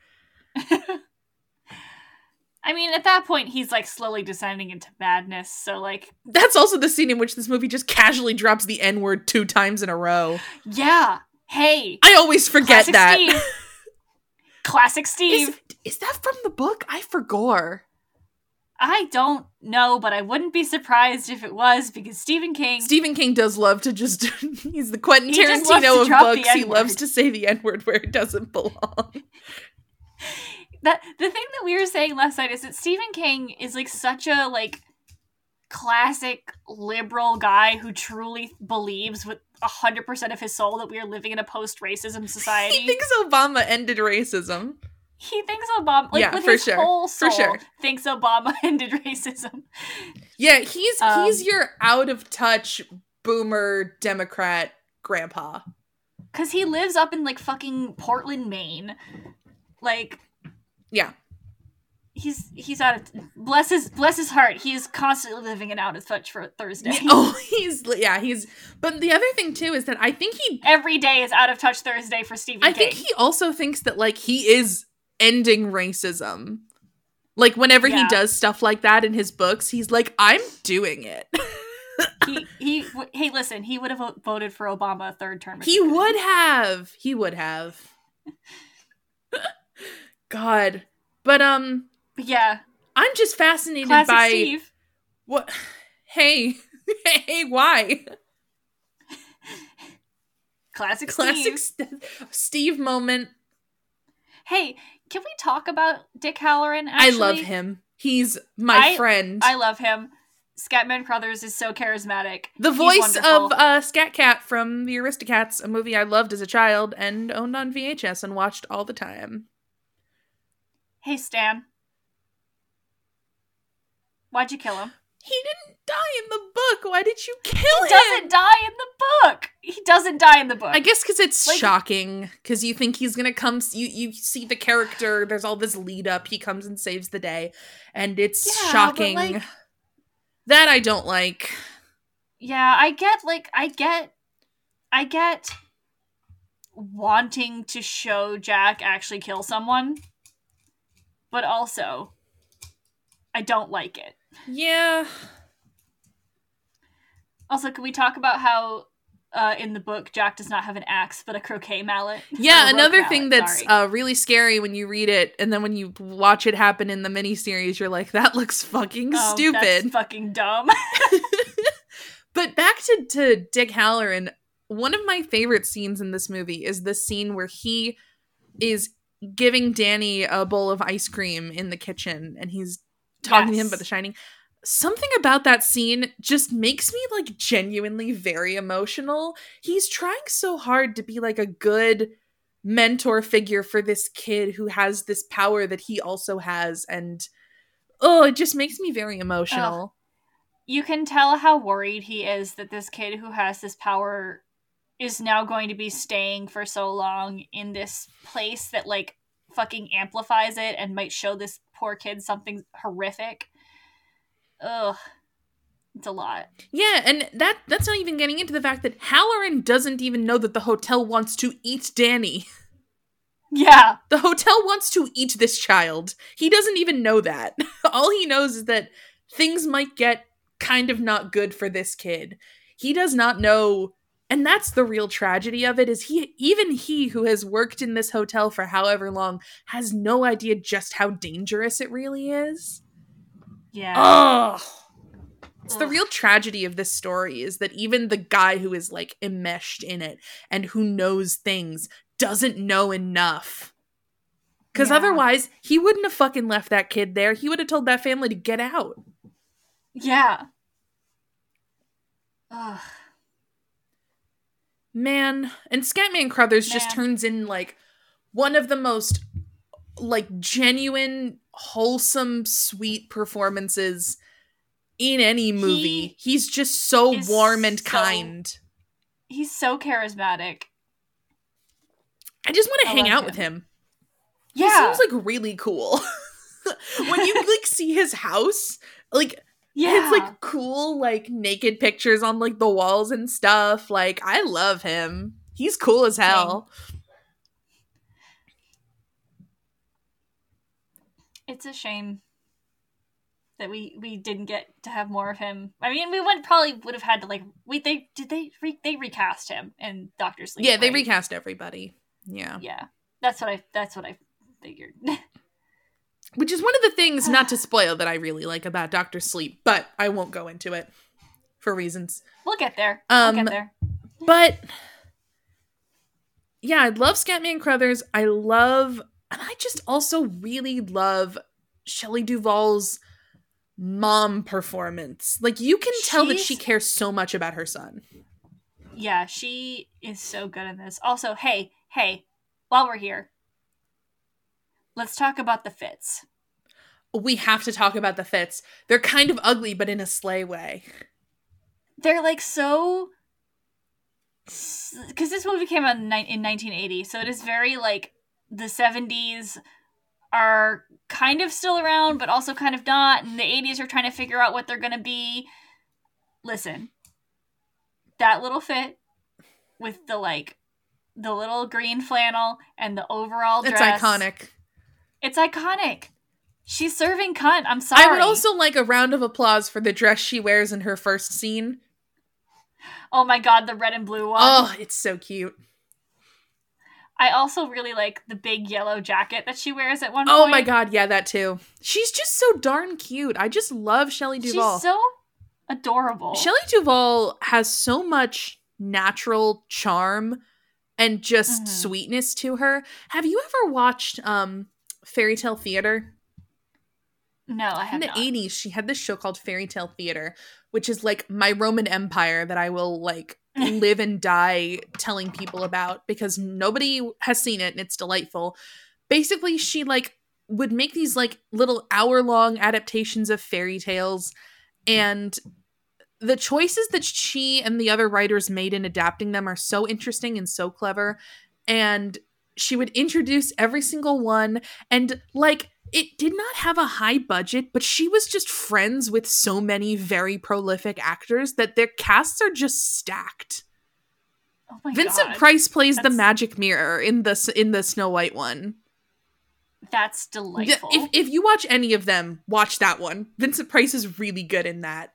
I mean, at that point, he's, like, slowly descending into madness, so, like... That's also the scene in which this movie just casually drops the N-word 2 times in a row. Yeah. Hey. I always forget Classic that. Steve. Classic Steve. Is that from the book? I forgot. I don't know, but I wouldn't be surprised if it was, because Stephen King does love to just... he's the Quentin Tarantino of books. He loves to say the N-word where it doesn't belong. The thing that we were saying last night is that Stephen King is, like, such a, like, classic liberal guy who truly believes with 100% of his soul that we are living in a post-racism society. He thinks Obama ended racism. He thinks Obama, like, with his whole soul, thinks Obama ended racism. Yeah, he's your out-of-touch boomer Democrat grandpa. Because he lives up in, like, fucking Portland, Maine. Like... Yeah. He's out of... Bless his heart. He is constantly living in out of touch for Thursday. But the other thing, too, is that I think every day is out of touch Thursday for Stephen King. I think he also thinks that, like, he is ending racism. Like, whenever he does stuff like that in his books, he's like, I'm doing it. Hey, listen, he would have voted for Obama a third term. He would have. God. But yeah. I'm just fascinated Classic by Steve. What? Hey, why? Classic Steve moment. Hey, can we talk about Dick Hallorann, I actually? love him. He's my friend. I love him. Scatman Crothers is so charismatic. The voice of Scat Cat from The Aristocats, a movie I loved as a child and owned on VHS and watched all the time. Hey, Stan. Why'd you kill him? He didn't die in the book. Why did you kill him? He doesn't die in the book. He doesn't die in the book. I guess because it's shocking. Because you think he's gonna come. You see the character. There's all this lead up. He comes and saves the day, and it's shocking. But, like, that I don't like. Yeah, I get wanting to show Jack actually kill someone. But also, I don't like it. Yeah. Also, can we talk about how in the book Jack does not have an axe but a croquet mallet? Yeah, another thing that's really scary when you read it, and then when you watch it happen in the miniseries, you're like, that looks fucking stupid. That's fucking dumb. But back to Dick Hallorann, one of my favorite scenes in this movie is the scene where he is giving Danny a bowl of ice cream in the kitchen, and he's talking to him about The Shining. Something about that scene just makes me, like, genuinely very emotional. He's trying so hard to be, like, a good mentor figure for this kid who has this power that he also has, and it just makes me very emotional. You can tell how worried he is that this kid who has this power is now going to be staying for so long in this place that, like, fucking amplifies it and might show this poor kid something horrific. Ugh. It's a lot. Yeah, and that's not even getting into the fact that Hallorann doesn't even know that the hotel wants to eat Danny. Yeah. The hotel wants to eat this child. He doesn't even know that. All he knows is that things might get kind of not good for this kid. He does not know. And that's the real tragedy of it, is he who has worked in this hotel for however long has no idea just how dangerous it really is. Yeah. Ugh. It's the real tragedy of this story, is that even the guy who is, like, enmeshed in it and who knows things doesn't know enough. Because otherwise, he wouldn't have fucking left that kid there. He would have told that family to get out. Yeah. Ugh. Man, and Scatman Crothers just turns in, like, one of the most, like, genuine, wholesome, sweet performances in any movie. He's just so warm and kind. He's so charismatic. I just want to hang out with him. Yeah. He seems like really cool. When you like see his house, like his like cool like naked pictures on like the walls and stuff, like I love him. He's cool as hell. It's a shame that we didn't get to have more of him. I mean, we would have had to like they recast him in Doctor Sleep. Yeah, they recast everybody. Yeah. Yeah. That's what I figured. Which is one of the things, not to spoil, that I really like about Doctor Sleep, but I won't go into it for reasons. We'll get there. But yeah, I love Scatman Crothers. And I just also really love Shelley Duvall's mom performance. Like, you can tell that she cares so much about her son. Yeah, she is so good in this. Also, hey, while we're here, let's talk about the Fitz. We have to talk about the Fitz. They're kind of ugly, but in a sleigh way. They're like so... Because this movie came out in 1980, so it is very like the 70s are kind of still around, but also kind of not, and the 80s are trying to figure out what they're going to be. Listen, that little Fit with the little green flannel and the overall dress. It's iconic. It's iconic. She's serving cunt. I'm sorry. I would also like a round of applause for the dress she wears in her first scene. Oh my god, the red and blue one. Oh, it's so cute. I also really like the big yellow jacket that she wears at one point. Oh my god, yeah, that too. She's just so darn cute. I just love Shelley Duvall. She's so adorable. Shelley Duvall has so much natural charm and just sweetness to her. Have you ever watched Fairy Tale Theater? No, I have not. In the 80s, she had this show called Fairy Tale Theater, which is like my Roman Empire that I will like live and die telling people about because nobody has seen it and it's delightful. Basically, she like would make these like little hour-long adaptations of fairy tales, and the choices that she and the other writers made in adapting them are so interesting and so clever. And she would introduce every single one, and like it did not have a high budget, but she was just friends with so many very prolific actors that their casts are just stacked. Oh my Vincent God. Price plays the magic mirror in the Snow White one. That's delightful. If you watch any of them, watch that one. Vincent Price is really good in that.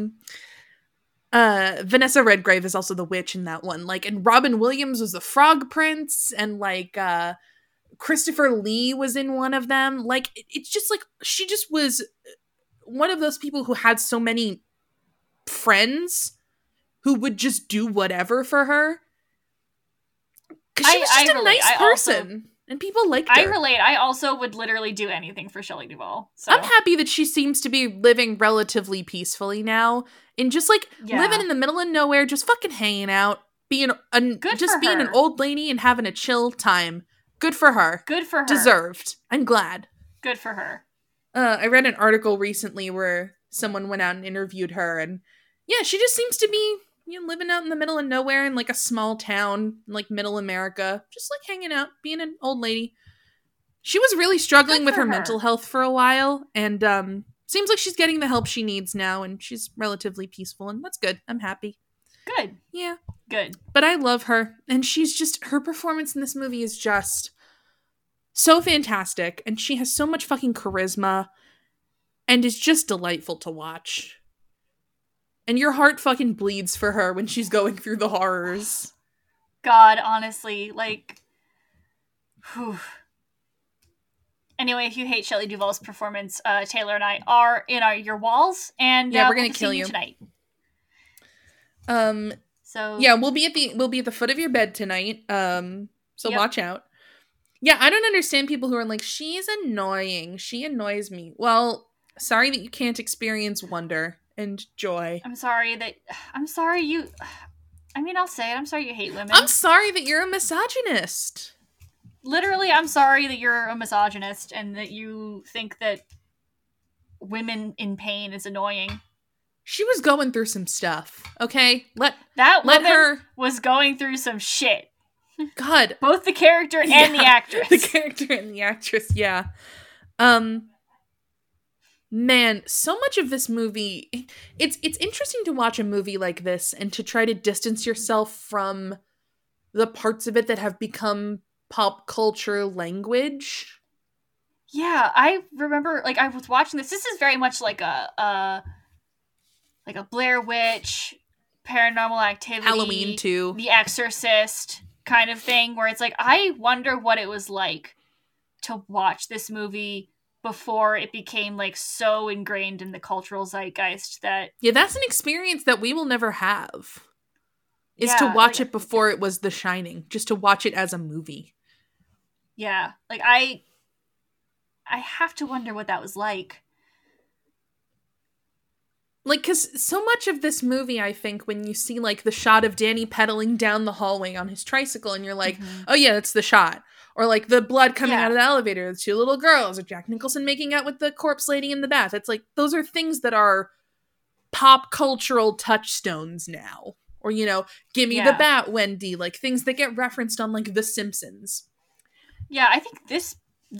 Vanessa Redgrave is also the witch in that one. Like, and Robin Williams was the Frog Prince, and like Christopher Lee was in one of them. Like, it's just like she just was one of those people who had so many friends who would just do whatever for her. Because she was just a nice person. And people liked her. I relate. I also would literally do anything for Shelley Duvall. So. I'm happy that she seems to be living relatively peacefully now. And just like living in the middle of nowhere, just fucking hanging out. Being an old lady and having a chill time. Good for her. Good for her. Deserved. I'm glad. Good for her. I read an article recently where someone went out and interviewed her, and yeah, she just seems to be, you know, living out in the middle of nowhere in like a small town, like middle America, just like hanging out, being an old lady. She was really struggling with her mental health for a while, and seems like she's getting the help she needs now, and she's relatively peaceful, and that's good. I'm happy. Good. Yeah. Good. But I love her, and she's just, her performance in this movie is just so fantastic, and she has so much fucking charisma, and is just delightful to watch. And your heart fucking bleeds for her when she's going through the horrors. God, honestly, like, whew. Anyway, if you hate Shelley Duvall's performance, Taylor and I are in your walls, and we're gonna kill you tonight. So yeah, we'll be at the foot of your bed tonight. So watch out. Yeah, I don't understand people who are like, she's annoying. She annoys me. Well, sorry that you can't experience wonder and joy. I'm sorry you. I mean, I'll say it. I'm sorry you hate women. I'm sorry that you're a misogynist. Literally, I'm sorry that you're a misogynist and that you think that women in pain is annoying. She was going through some stuff, okay? That woman was going through some shit. God. Both the character and the actress. The character and the actress, yeah. Man, so much of this movie, it's interesting to watch a movie like this and to try to distance yourself from the parts of it that have become pop culture language. Yeah, I remember, like, I was watching this. This is very much like a Blair Witch, Paranormal Activity, Halloween 2, The Exorcist kind of thing, where it's like, I wonder what it was like to watch this movie before it became, like, so ingrained in the cultural zeitgeist that... Yeah, that's an experience that we will never have. Is to watch it before it was The Shining. Just to watch it as a movie. Yeah. Like, I have to wonder what that was like. Like, because so much of this movie, I think, when you see, like, the shot of Danny pedaling down the hallway on his tricycle, and you're like, oh yeah, that's the shot. Or, like, the blood coming out of the elevator, the two little girls, or Jack Nicholson making out with the corpse lady in the bath. It's like, those are things that are pop cultural touchstones now. Or, you know, Gimme the Bat, Wendy, like, things that get referenced on, like, The Simpsons. Yeah, I think this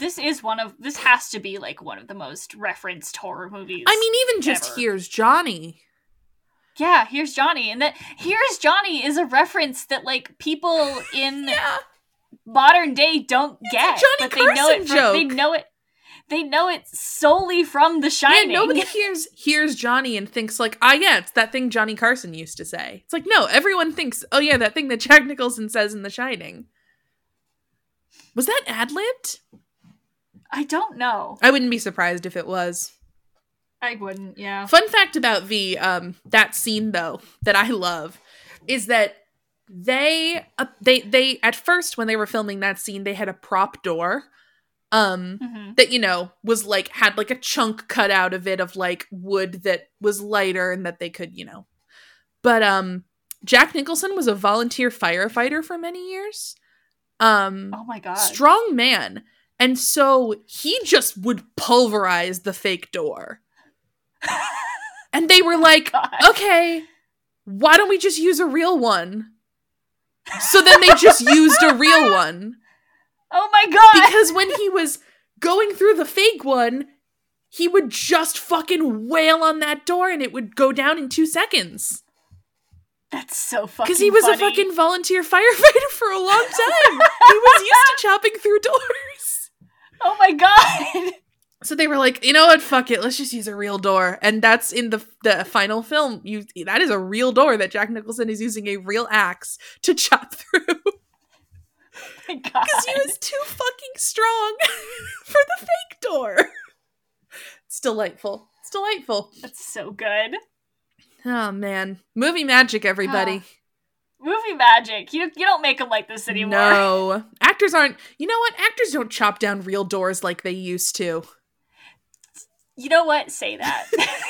has to be, like, one of the most referenced horror movies. I mean, even just ever. Here's Johnny. Yeah, Here's Johnny. And that Here's Johnny is a reference that, like, people in modern day don't get. It's a Johnny Carson joke. They know it solely from The Shining. Yeah, nobody hears Johnny and thinks, like, yeah, it's that thing Johnny Carson used to say. It's like, no, everyone thinks, oh yeah, that thing that Jack Nicholson says in The Shining. Was that ad-libbed? I don't know. I wouldn't be surprised if it was. I wouldn't, yeah. Fun fact about that scene, though, that I love, is that they at first, when they were filming that scene, they had a prop door that, you know, was like, had like a chunk cut out of it of like wood that was lighter and that they could, you know. But Jack Nicholson was a volunteer firefighter for many years. Oh my God. Strong man. And so he just would pulverize the fake door. And they were like, okay, why don't we just use a real one? So then they just used a real one. Oh my God. Because when he was going through the fake one, he would just fucking wail on that door and it would go down in 2 seconds. That's so fucking Because he was funny. a fucking volunteer firefighter for a long time. He was used to chopping through doors. Oh my God. So they were like, you know what, fuck it, let's just use a real door. And that's in the final film. That is a real door that Jack Nicholson is using a real axe to chop through. Oh my God. Because he was too fucking strong for the fake door. It's delightful. It's delightful. That's so good. Oh, man. Movie magic, everybody. Movie magic. You don't make them like this anymore. No. Actors aren't... You know what? Actors don't chop down real doors like they used to. You know what? Say that.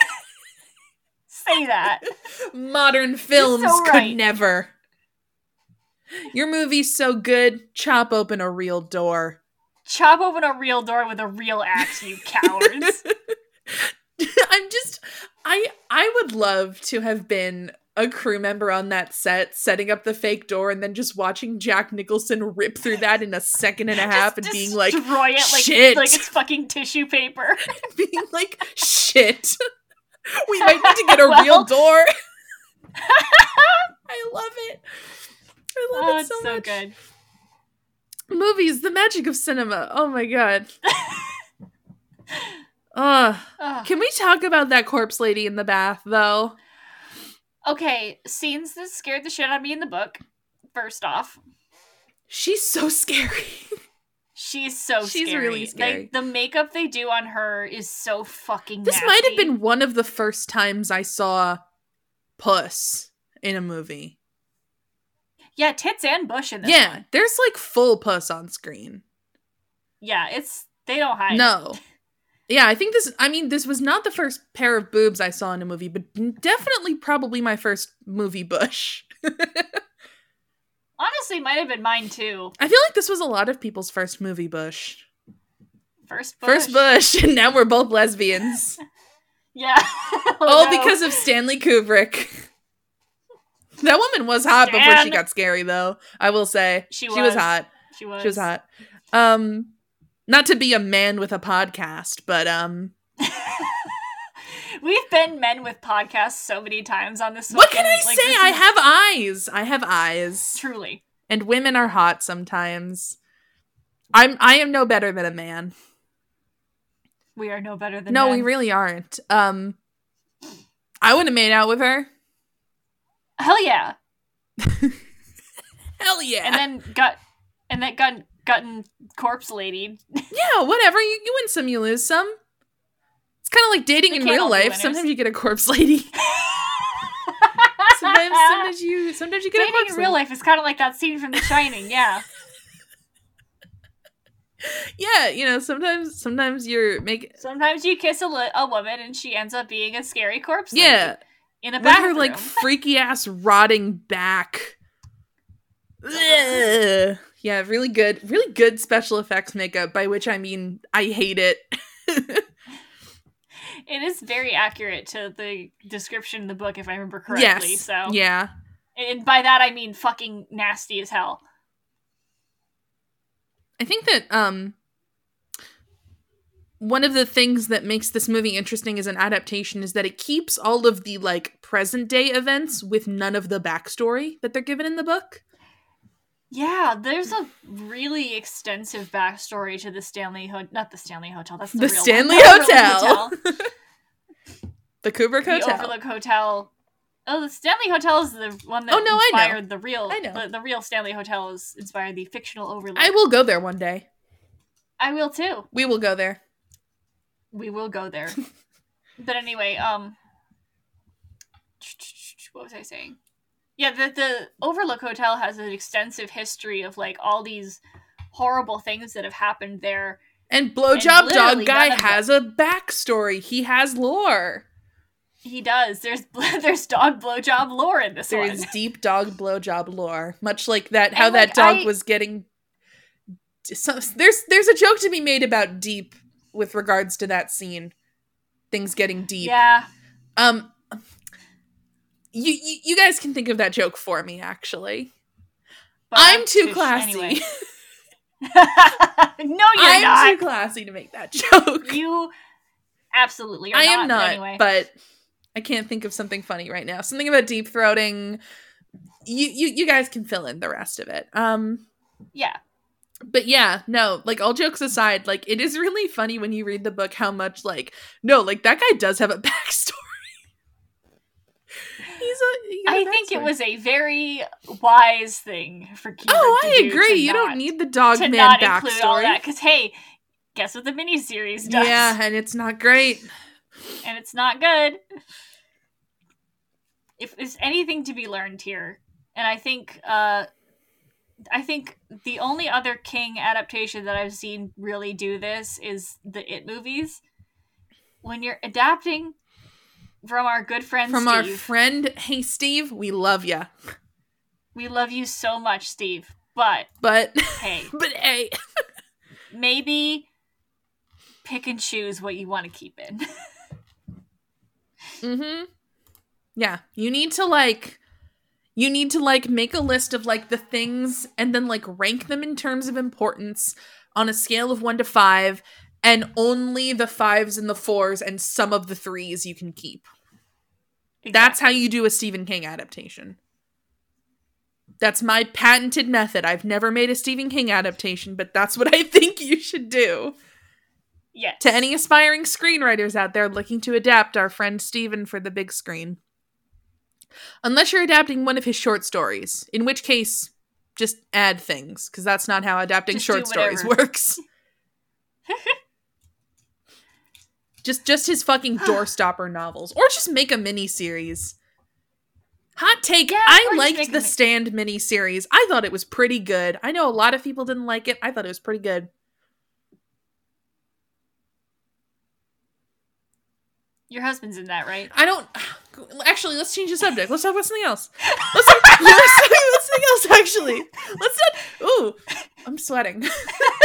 Say that. Modern films could never. Your movie's so good, chop open a real door. Chop open a real door with a real axe, you cowards. I would love to have been a crew member on that set, setting up the fake door and then just watching Jack Nicholson rip through that in a second and a half and being like, destroy it shit. like it's fucking tissue paper. Being like, shit. We might need to get a real door. I love it. I love it so much. It's so good. Movies, the magic of cinema. Oh my God. Can we talk about that corpse lady in the bath, though? Okay, scenes that scared the shit out of me in the book, first off. She's so scary. She's so scary. She's really scary. Like, the makeup they do on her is so fucking This nasty. might have been one of the first times I saw puss in a movie. Yeah, tits and bush in this one. There's like full puss on screen. Yeah, they don't hide No. Yeah, I think this was not the first pair of boobs I saw in a movie, but definitely probably my first movie bush. Honestly, might have been mine too. I feel like this was a lot of people's first movie bush. First bush, and now we're both lesbians. Yeah. All because of Stanley Kubrick. That woman was hot before she got scary, though. I will say she was hot. She was hot. Not to be a man with a podcast, but we've been men with podcasts so many times on this. What can I say? I have eyes. I have eyes. Truly. And women are hot sometimes. I am no better than a man. We are no better than No, men. we really aren't. I would have made out with her. Hell yeah. Hell yeah. And then gotten corpse lady. Yeah, whatever. You win some, you lose some. It's kind of like dating in real life. Sometimes you get a corpse lady. sometimes you get dating a corpse lady. In real life is kind of like that scene from The Shining, yeah. Yeah, sometimes you kiss a woman and she ends up being a scary corpse lady. Yeah. In a bathroom. With her, like, freaky ass rotting back. Ugh. Yeah, really good special effects makeup, by which I mean I hate it. It is very accurate to the description in the book, if I remember correctly. Yes. So yeah. And by that I mean fucking nasty as hell. I think that one of the things that makes this movie interesting as an adaptation is that it keeps all of the, like, present day events with none of the backstory that they're given in the book. Yeah, there's a really extensive backstory to the Stanley not the Stanley Hotel, that's the real Stanley one. Hotel. The Kubrick Hotel. The Overlook Hotel. Oh, the Stanley Hotel is the one that inspired the real. I know. The real Stanley Hotel is inspired the fictional Overlook. I will go there one day. I will too. We will go there. We will go there. But anyway, what was I saying? Yeah, the Overlook Hotel has an extensive history of, like, all these horrible things that have happened there. And Blowjob Dog Guy has a backstory. He has lore. He does. There's dog blowjob lore in this one. There's deep dog blowjob lore. Much like that, how that dog was getting... There's a joke to be made about deep with regards to that scene. Things getting deep. Yeah. You guys can think of that joke for me, actually. But I'm too classy. Anyway. No, you're not. I'm too classy to make that joke. You absolutely are I am not, anyway. But I can't think of something funny right now. Something about deep throating. You guys can fill in the rest of it. Yeah. But yeah, no, like, all jokes aside, like, it is really funny when you read the book how much, like, no, like, that guy does have a backstory. I think it was a very wise thing for Kubrick I agree. You don't need the dog man backstory. To not include all that, because, hey, guess what the miniseries does? Yeah, and it's not great. And it's not good. If there's anything to be learned here, and I think the only other King adaptation that I've seen really do this is the It movies. When you're adapting from our good friend Steve. Our friend, hey Steve, we love ya. We love you so much, Steve. But hey. But hey. Maybe pick and choose what you want to keep in. Mm-hmm. Yeah. You need to make a list of, like, the things and then, like, rank them in terms of importance on a scale of 1 to 5, and only the 5s and the 4s and some of the 3s you can keep. Exactly. That's how you do a Stephen King adaptation. That's my patented method. I've never made a Stephen King adaptation, but that's what I think you should do. Yes. To any aspiring screenwriters out there looking to adapt our friend Stephen for the big screen. Unless you're adapting one of his short stories, in which case, just add things, because that's not how adapting short stories works. just his fucking doorstopper novels, or just make a mini-series. Hot take, yeah, I liked the Stand mini-series. I thought it was pretty good. I know a lot of people didn't like it. I thought it was pretty good. Your husband's in that, right? Actually, let's change the subject. Let's talk about something else. Let's talk about something else, actually. Ooh, I'm sweating. Guys,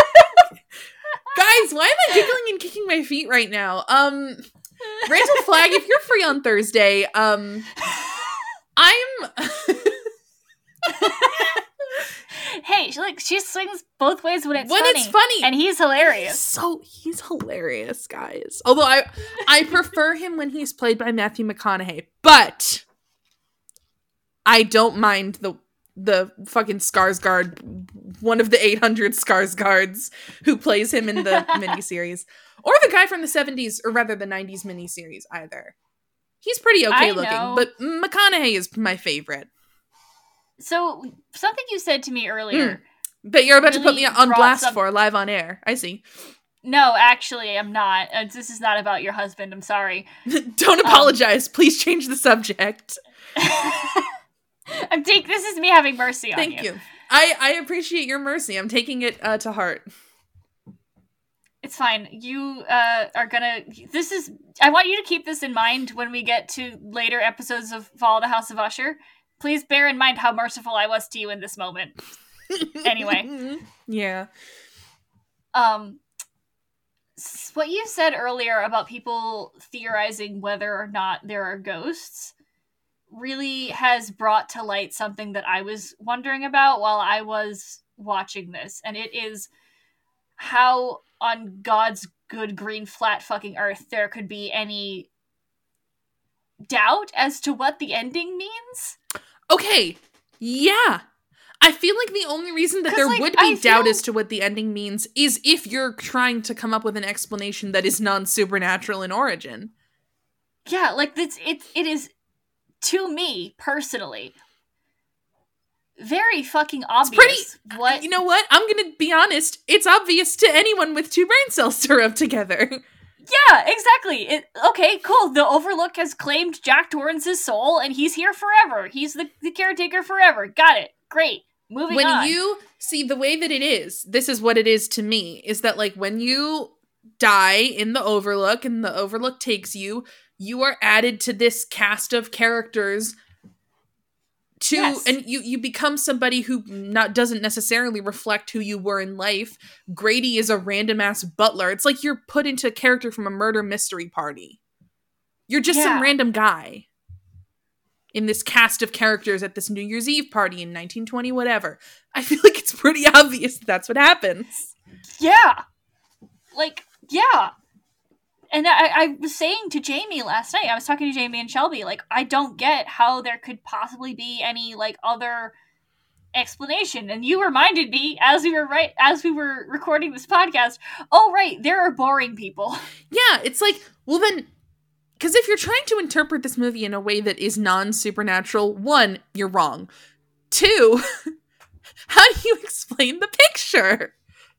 why am I giggling and kicking my feet right now? Randall Flagg, if you're free on Thursday, I Hey, she swings both ways when it's funny. And he's hilarious. He's hilarious, guys. Although I prefer him when he's played by Matthew McConaughey, but I don't mind the fucking Skarsgård, one of the 800 Skarsgårds who plays him in the miniseries. Or the guy from the 70s, or rather the 90s miniseries either. He's pretty okay looking, but McConaughey is my favorite. So, something you said to me earlier. That you're about to put me on blast for live on air. I see. No, actually, I'm not. This is not about your husband. I'm sorry. Don't apologize. Please change the subject. This is me having mercy on you. Thank you. I appreciate your mercy. I'm taking it to heart. It's fine. You are gonna... I want you to keep this in mind when we get to later episodes of Fall of the House of Usher. Please bear in mind how merciful I was to you in this moment. Anyway. Yeah. What you said earlier about people theorizing whether or not there are ghosts really has brought to light something that I was wondering about while I was watching this. And it is how on God's good green flat fucking earth there could be any doubt as to what the ending means. Okay, yeah. I feel like the only reason that there would be doubt as to what the ending means is if you're trying to come up with an explanation that is non-supernatural in origin. Yeah, it is, to me, personally, very fucking obvious. You know what? I'm gonna be honest. It's obvious to anyone with two brain cells to rub together. Yeah, exactly. Okay, cool. The Overlook has claimed Jack Torrance's soul, and he's here forever. He's the caretaker forever. Got it. Great. Moving on. When you see the way that it is, this is what it is to me, is that when you die in the Overlook and the Overlook takes you, you are added to this cast of characters and you become somebody who doesn't necessarily reflect who you were in life. Grady is a random ass butler. It's like you're put into a character from a murder mystery party. You're just some random guy in this cast of characters at this New Year's Eve party in 1920 whatever. I feel like it's pretty obvious that's what happens. Yeah. Yeah. And I was saying to Jamie last night, I was talking to Jamie and Shelby, I don't get how there could possibly be any, other explanation. And you reminded me, as we were recording this podcast, oh, right, there are boring people. Yeah, it's well then, because if you're trying to interpret this movie in a way that is non-supernatural, one, you're wrong. Two, how do you explain the picture?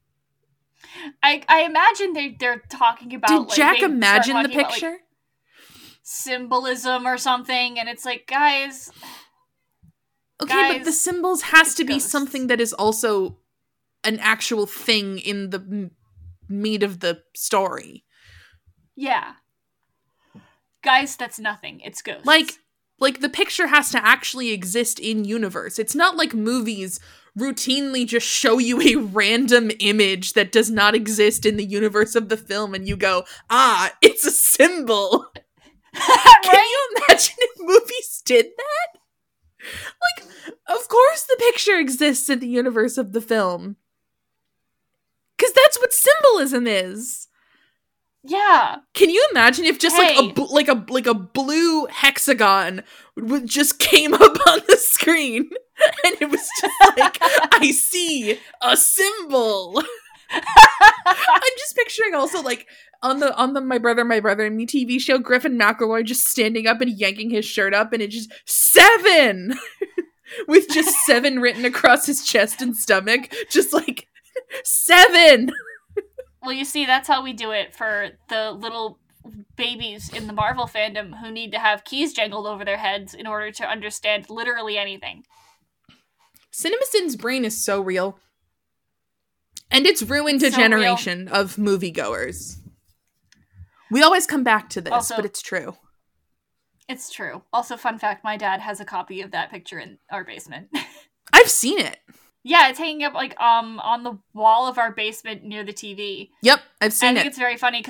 I imagine they're talking about... Did Jack imagine the picture? About, symbolism or something, and it's guys... Okay, but the symbols has to be something that is also an actual thing in the meat of the story. Yeah. Guys, that's nothing. It's ghosts. The picture has to actually exist in universe. It's not like movies routinely just show you a random image that does not exist in the universe of the film and you go, it's a symbol. Right? Can you imagine if movies did that? Of course the picture exists in the universe of the film. Because that's what symbolism is. Yeah. Can you imagine if just a blue hexagon just came up on the screen and it was just I see a symbol. I'm just picturing also on the My Brother and Me TV show, Griffin McElroy just standing up and yanking his shirt up and it just 7 with just 7 written across his chest and stomach, just 7. Well, you see, that's how we do it for the little babies in the Marvel fandom who need to have keys jangled over their heads in order to understand literally anything. CinemaSin's brain is so real. And it's ruined a generation of moviegoers. We always come back to this, but it's true. It's true. Also, fun fact, my dad has a copy of that picture in our basement. I've seen it. Yeah, it's hanging up on the wall of our basement near the TV. Yep, I've seen it. I think it's very funny because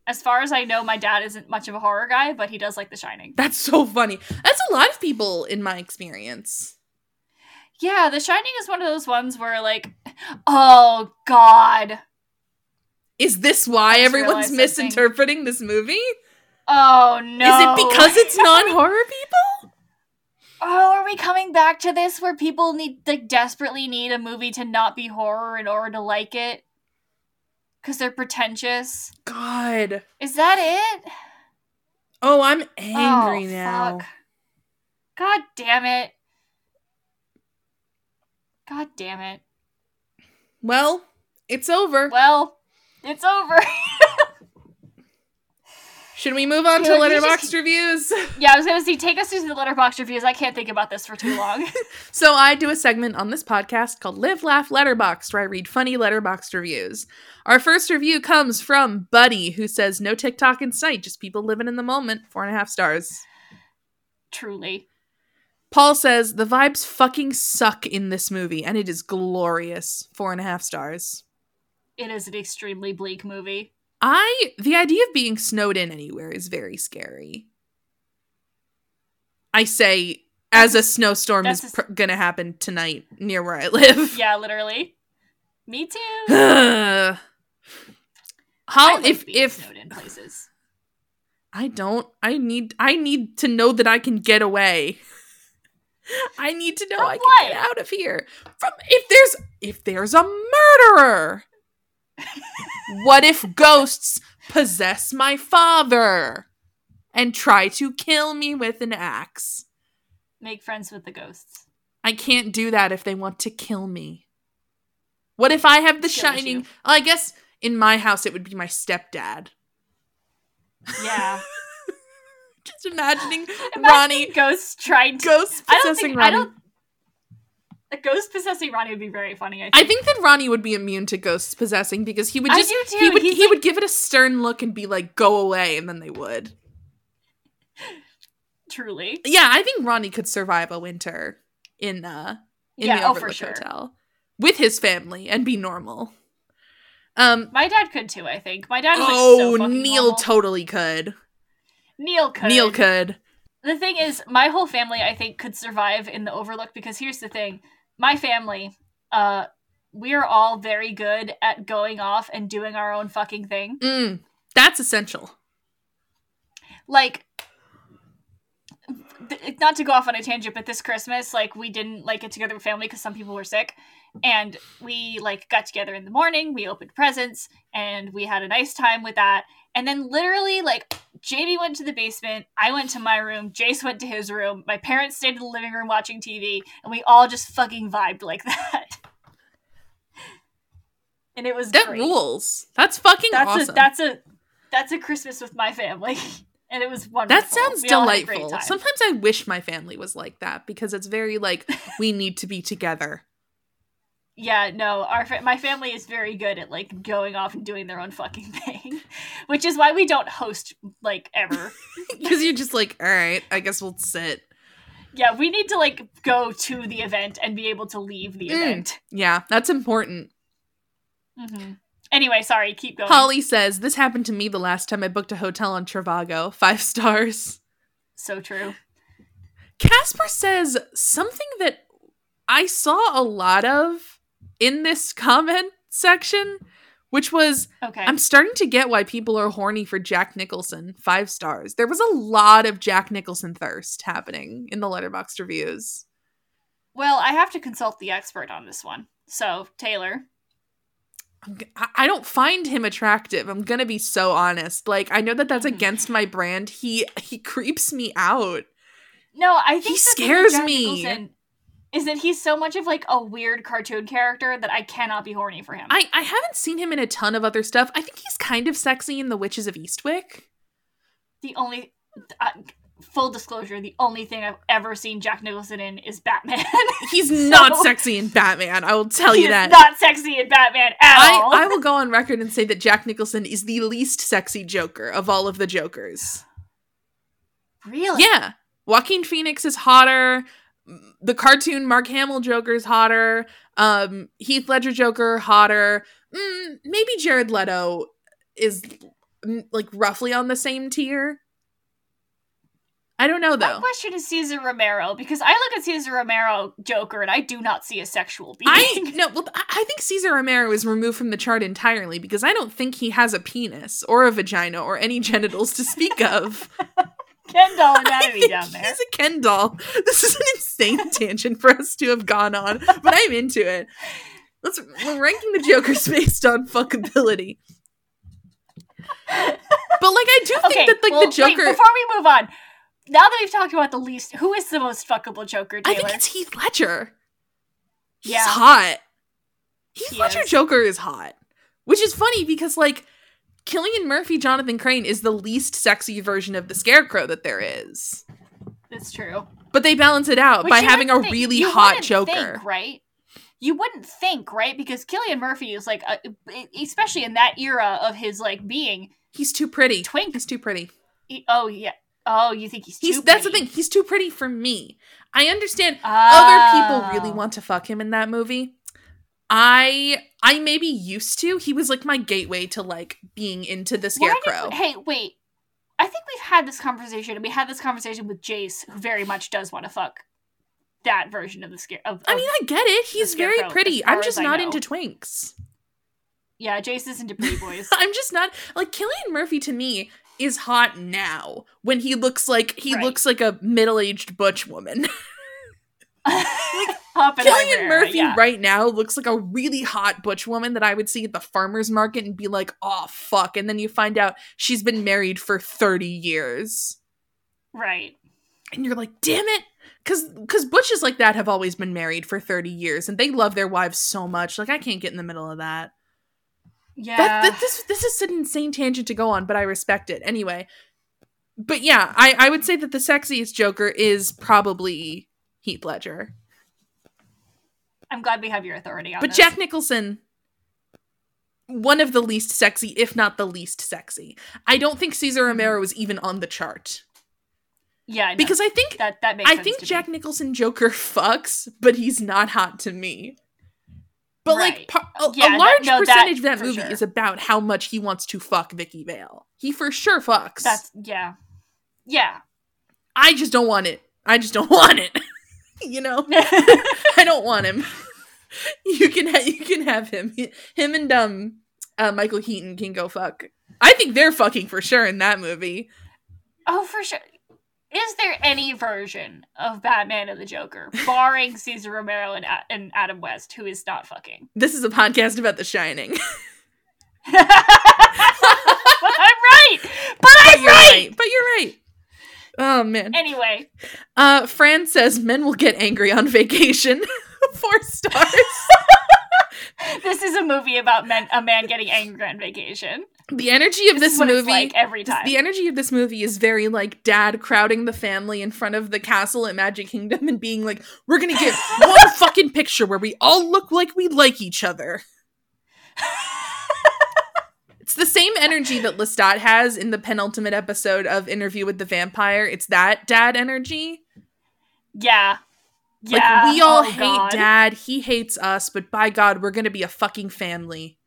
As far as I know, my dad isn't much of a horror guy, but he does like The Shining. That's so funny. That's a lot of people in my experience. Yeah, The Shining is one of those ones where, like, oh, God. Is this why everyone's misinterpreting this movie? Oh, no. Is it because it's non-horror people? Oh, are we coming back to this where people desperately need a movie to not be horror in order to like it? Because they're pretentious? God. Is that it? Oh, I'm angry now. Fuck. God damn it. God damn it. Well, it's over. It's over. Should we move on to Letterboxd reviews? Yeah, I was going to say, take us through the Letterboxd reviews. I can't think about this for too long. So I do a segment on this podcast called Live, Laugh, Letterboxd, where I read funny Letterboxd reviews. Our first review comes from Buddy, who says, no TikTok in sight, just people living in the moment, 4.5 stars. Truly. Paul says, the vibes fucking suck in this movie, and it is glorious, 4.5 stars. It is an extremely bleak movie. The idea of being snowed in anywhere is very scary. I say, as a snowstorm is gonna happen tonight near where I live. Yeah, literally. Me too. If snowed in places. I need to know that I can get away. I need to know I can get out of here. If there's a murderer. What if ghosts possess my father and try to kill me with an axe? Make friends with the ghosts. I can't do that if they want to kill me. What if I have the Shining? I guess in my house it would be my stepdad. Yeah. Just imagining Ronnie ghosts trying to ghosts possessing Ronnie. A ghost possessing Ronnie would be very funny. I think that Ronnie would be immune to ghosts possessing because he would just he would give it a stern look and be like, "Go away," and then they would. Truly. Yeah, I think Ronnie could survive a winter in the Overlook Hotel with his family and be normal. My dad could too, I think. My dad was so fucking Neil normal. Totally could. Neil could. The thing is, my whole family, I think, could survive in the Overlook because here's the thing. My family, we are all very good at going off and doing our own fucking thing. That's essential. Like, not to go off on a tangent, but this Christmas, like, we didn't, like, get together with family because some people were sick. And we, like, got together in the morning, we opened presents, and we had a nice time with that. And then literally, like, Jamie went to the basement, I went to my room, Jace went to his room, my parents stayed in the living room watching TV, and we all just fucking vibed like that. And it was great. Rules. That's fucking awesome. That's a Christmas with my family. And it was wonderful. That sounds delightful. Sometimes I wish my family was like that because it's very, like, we need to be together. Yeah, no, my family is very good at, like, going off and doing their own fucking thing. Which is why we don't host, like, ever. Because you're just like, all right, I guess we'll sit. Yeah, we need to, like, go to the event and be able to leave the event. Yeah, that's important. Mm-hmm. Anyway, sorry, keep going. Holly says, this happened to me the last time I booked a hotel on Trivago. 5 stars. So true. Casper says something that I saw a lot of in this comment section, which was, I'm starting to get why people are horny for Jack Nicholson. 5 stars. There was a lot of Jack Nicholson thirst happening in the Letterboxd reviews. Well, I have to consult the expert on this one. So, Taylor. I don't find him attractive. I'm gonna be so honest. Like, I know that that's against my brand. He creeps me out. No, I think he scares me. Nicholson is that he's so much of, like, a weird cartoon character that I cannot be horny for him. I haven't seen him in a ton of other stuff. I think he's kind of sexy in The Witches of Eastwick. The only... full disclosure, the only thing I've ever seen Jack Nicholson in is Batman. He's not sexy in Batman, I will tell you that. He's not sexy in Batman at all. I will go on record and say that Jack Nicholson is the least sexy Joker of all of the Jokers. Really? Yeah. Joaquin Phoenix is hotter. The cartoon Mark Hamill Joker is hotter. Heath Ledger Joker, hotter. Maybe Jared Leto is like roughly on the same tier. I don't know, though. My question is Cesar Romero, because I look at Cesar Romero Joker and I do not see a sexual being. I think Cesar Romero is removed from the chart entirely because I don't think he has a penis or a vagina or any genitals to speak of. Ken doll anatomy down there. He's a Ken doll. This is an insane tangent for us to have gone on, but I'm into it. We're ranking the Jokers based on fuckability. But like, I do think that the Joker. Wait, before we move on, now that we've talked about the least, who is the most fuckable Joker, Taylor? I think it's Heath Ledger. He's yeah. hot. Heath Ledger Joker is hot. Which is funny because, like, Cillian Murphy, Jonathan Crane is the least sexy version of the Scarecrow that there is. That's true. But they balance it out by having a really hot Joker. Think, right? You wouldn't think, right? Because Cillian Murphy is, like, especially in that era of his, like, being... He's too pretty. Twink. He's too pretty. Oh, yeah. Oh, you think he's too pretty? That's the thing. He's too pretty for me. I understand other people really want to fuck him in that movie. I maybe used to. He was like my gateway to like being into the Scarecrow. Hey, wait. I think we've had this conversation, and we had this conversation with Jace, who very much does want to fuck that version of the Scarecrow. I mean, I get it. He's very pretty. I'm just not into twinks. Yeah, Jace is into pretty boys. I'm just not like Cillian Murphy to me is hot now when he looks like looks like a middle-aged butch woman. Like Cillian Murphy right now looks like a really hot butch woman that I would see at the farmer's market and be like, oh fuck, and then you find out she's been married for 30 years. Right. And you're like, damn it. Because butches like that have always been married for 30 years and they love their wives so much. Like, I can't get in the middle of that. Yeah. This is an insane tangent to go on, but I respect it. Anyway. But yeah, I would say that the sexiest Joker is probably Heath Ledger. I'm glad we have your authority on this. But Jack Nicholson, one of the least sexy, if not the least sexy. I don't think Cesar Romero was even on the chart. Yeah, no, because I think that makes sense. I think Jack Nicholson Joker fucks, but he's not hot to me. But right. like a large percentage of that movie is about how much he wants to fuck Vicky Vale. He for sure fucks. Yeah. I just don't want it. You know, I don't want him. You can have him. Him and Michael Keaton can go fuck. I think they're fucking for sure in that movie. Oh, for sure. Is there any version of Batman and the Joker, barring Cesar Romero and Adam West, who is not fucking? This is a podcast about The Shining. But I'm right. But you're right. Oh, man. Anyway. Fran says men will get angry on vacation. 4 stars. This is a movie about a man getting angry on vacation. The energy of this movie, it's like every time. The energy of this movie is very like dad crowding the family in front of the castle at Magic Kingdom and being like, we're gonna get one fucking picture where we all look like we like each other. It's the same energy that Lestat has in the penultimate episode of Interview with the Vampire. It's that dad energy. Yeah. Like, we all hate Dad, he hates us, but by God, we're gonna be a fucking family.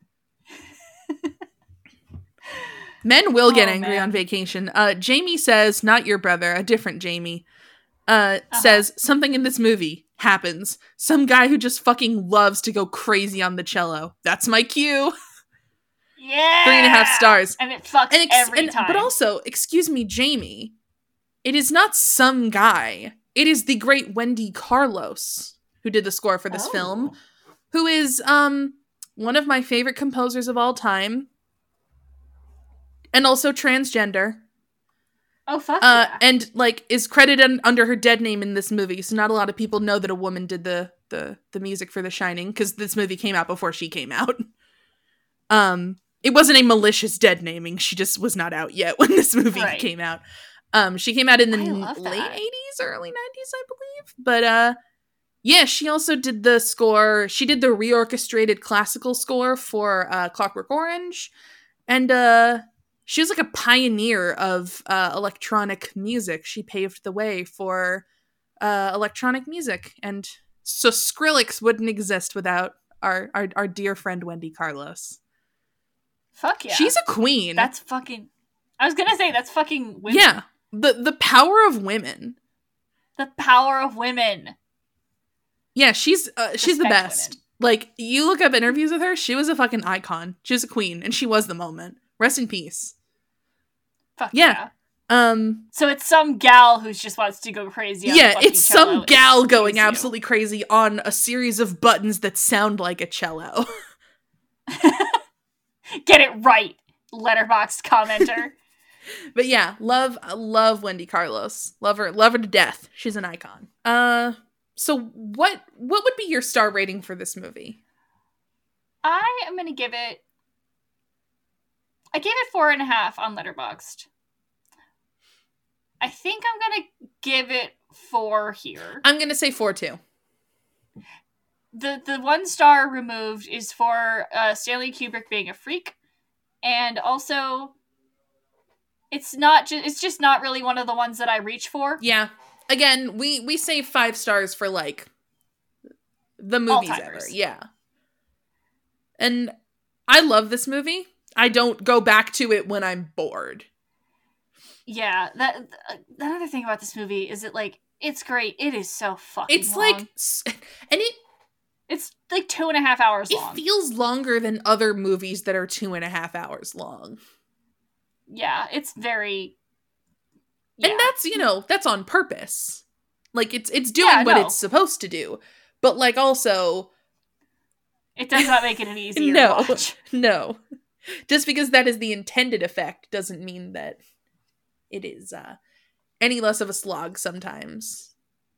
Men will get angry on vacation. Jamie says, not your brother, a different Jamie, says, something in this movie happens. Some guy who just fucking loves to go crazy on the cello. That's my cue. Yeah! 3.5 stars. And it fucks every time. But also, excuse me, Jamie, it is not some guy. It is the great Wendy Carlos who did the score for this film, who is one of my favorite composers of all time. And also transgender. Oh, fuck yeah. And, like, is credited under her dead name in this movie. So not a lot of people know that a woman did the music for The Shining. Because this movie came out before she came out. It wasn't a malicious dead naming. She just was not out yet when this movie came out. She came out in the late 80s, early 90s, I believe. But, yeah, she also did the score. She did the reorchestrated classical score for Clockwork Orange. And, she was like a pioneer of electronic music. She paved the way for electronic music. And so Skrillex wouldn't exist without our dear friend Wendy Carlos. Fuck yeah. She's a queen. That's fucking... I was gonna say, that's fucking women. Yeah. The power of women. The power of women. Yeah, she's the best. Women. Like, you look up interviews with her, she was a fucking icon. She was a queen, and she was the moment. Rest in peace. Fuck yeah. So it's some gal who just wants to go crazy on it's cello. Some gal going absolutely crazy on a series of buttons that sound like a cello. Get it right, Letterboxd commenter. But yeah, love Wendy Carlos. Love her to death. She's an icon. So what would be your star rating for this movie? I am gonna give it... I gave it 4.5 on Letterboxd. I think I'm gonna give it 4 here. I'm gonna say 4 too. The 1 star removed is for Stanley Kubrick being a freak, and also it's just not really one of the ones that I reach for. Yeah. Again, we say 5 stars for like the movies ever. Yeah. And I love this movie. I don't go back to it when I'm bored. Yeah, that other thing about this movie is that, like, it's great. It is so fucking long. Like, and it's like 2.5 hours long. It feels longer than other movies that are 2.5 hours long. Yeah, it's very... Yeah. And that's on purpose. Like, it's doing what it's supposed to do. But, like, also... It does not make it an easier to watch. No. Just because that is the intended effect doesn't mean that it is any less of a slog sometimes.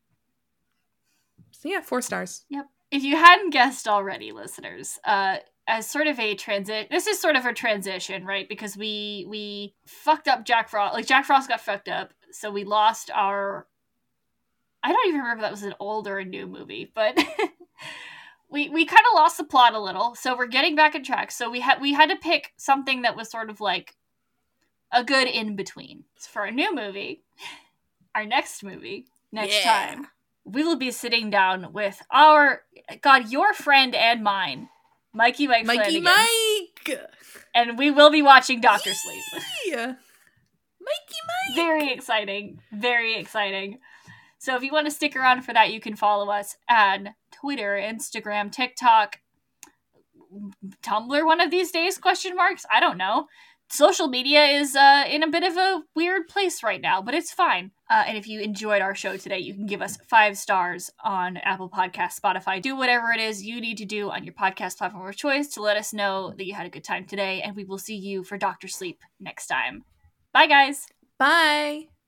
So yeah, 4 stars. Yep. If you hadn't guessed already, listeners, as sort of a this is sort of a transition, right? Because we fucked up Jack Frost. Like, Jack Frost got fucked up, so we lost our... I don't even remember if that was an old or a new movie, but we kind of lost the plot a little. So we're getting back on track. So we had to pick something that was sort of like a good in between. So for a new movie, our next movie, next time, we will be sitting down with your friend and mine, Mikey Flanagan. Mike! And we will be watching Dr. Sleep. Mikey Mike! Very exciting. Very exciting. So if you want to stick around for that, you can follow us at Twitter, Instagram, TikTok, Tumblr one of these days, ? I don't know. Social media is in a bit of a weird place right now, but it's fine. And if you enjoyed our show today, you can give us 5 stars on Apple Podcasts, Spotify. Do whatever it is you need to do on your podcast platform of choice to let us know that you had a good time today, and we will see you for Dr. Sleep next time. Bye, guys. Bye.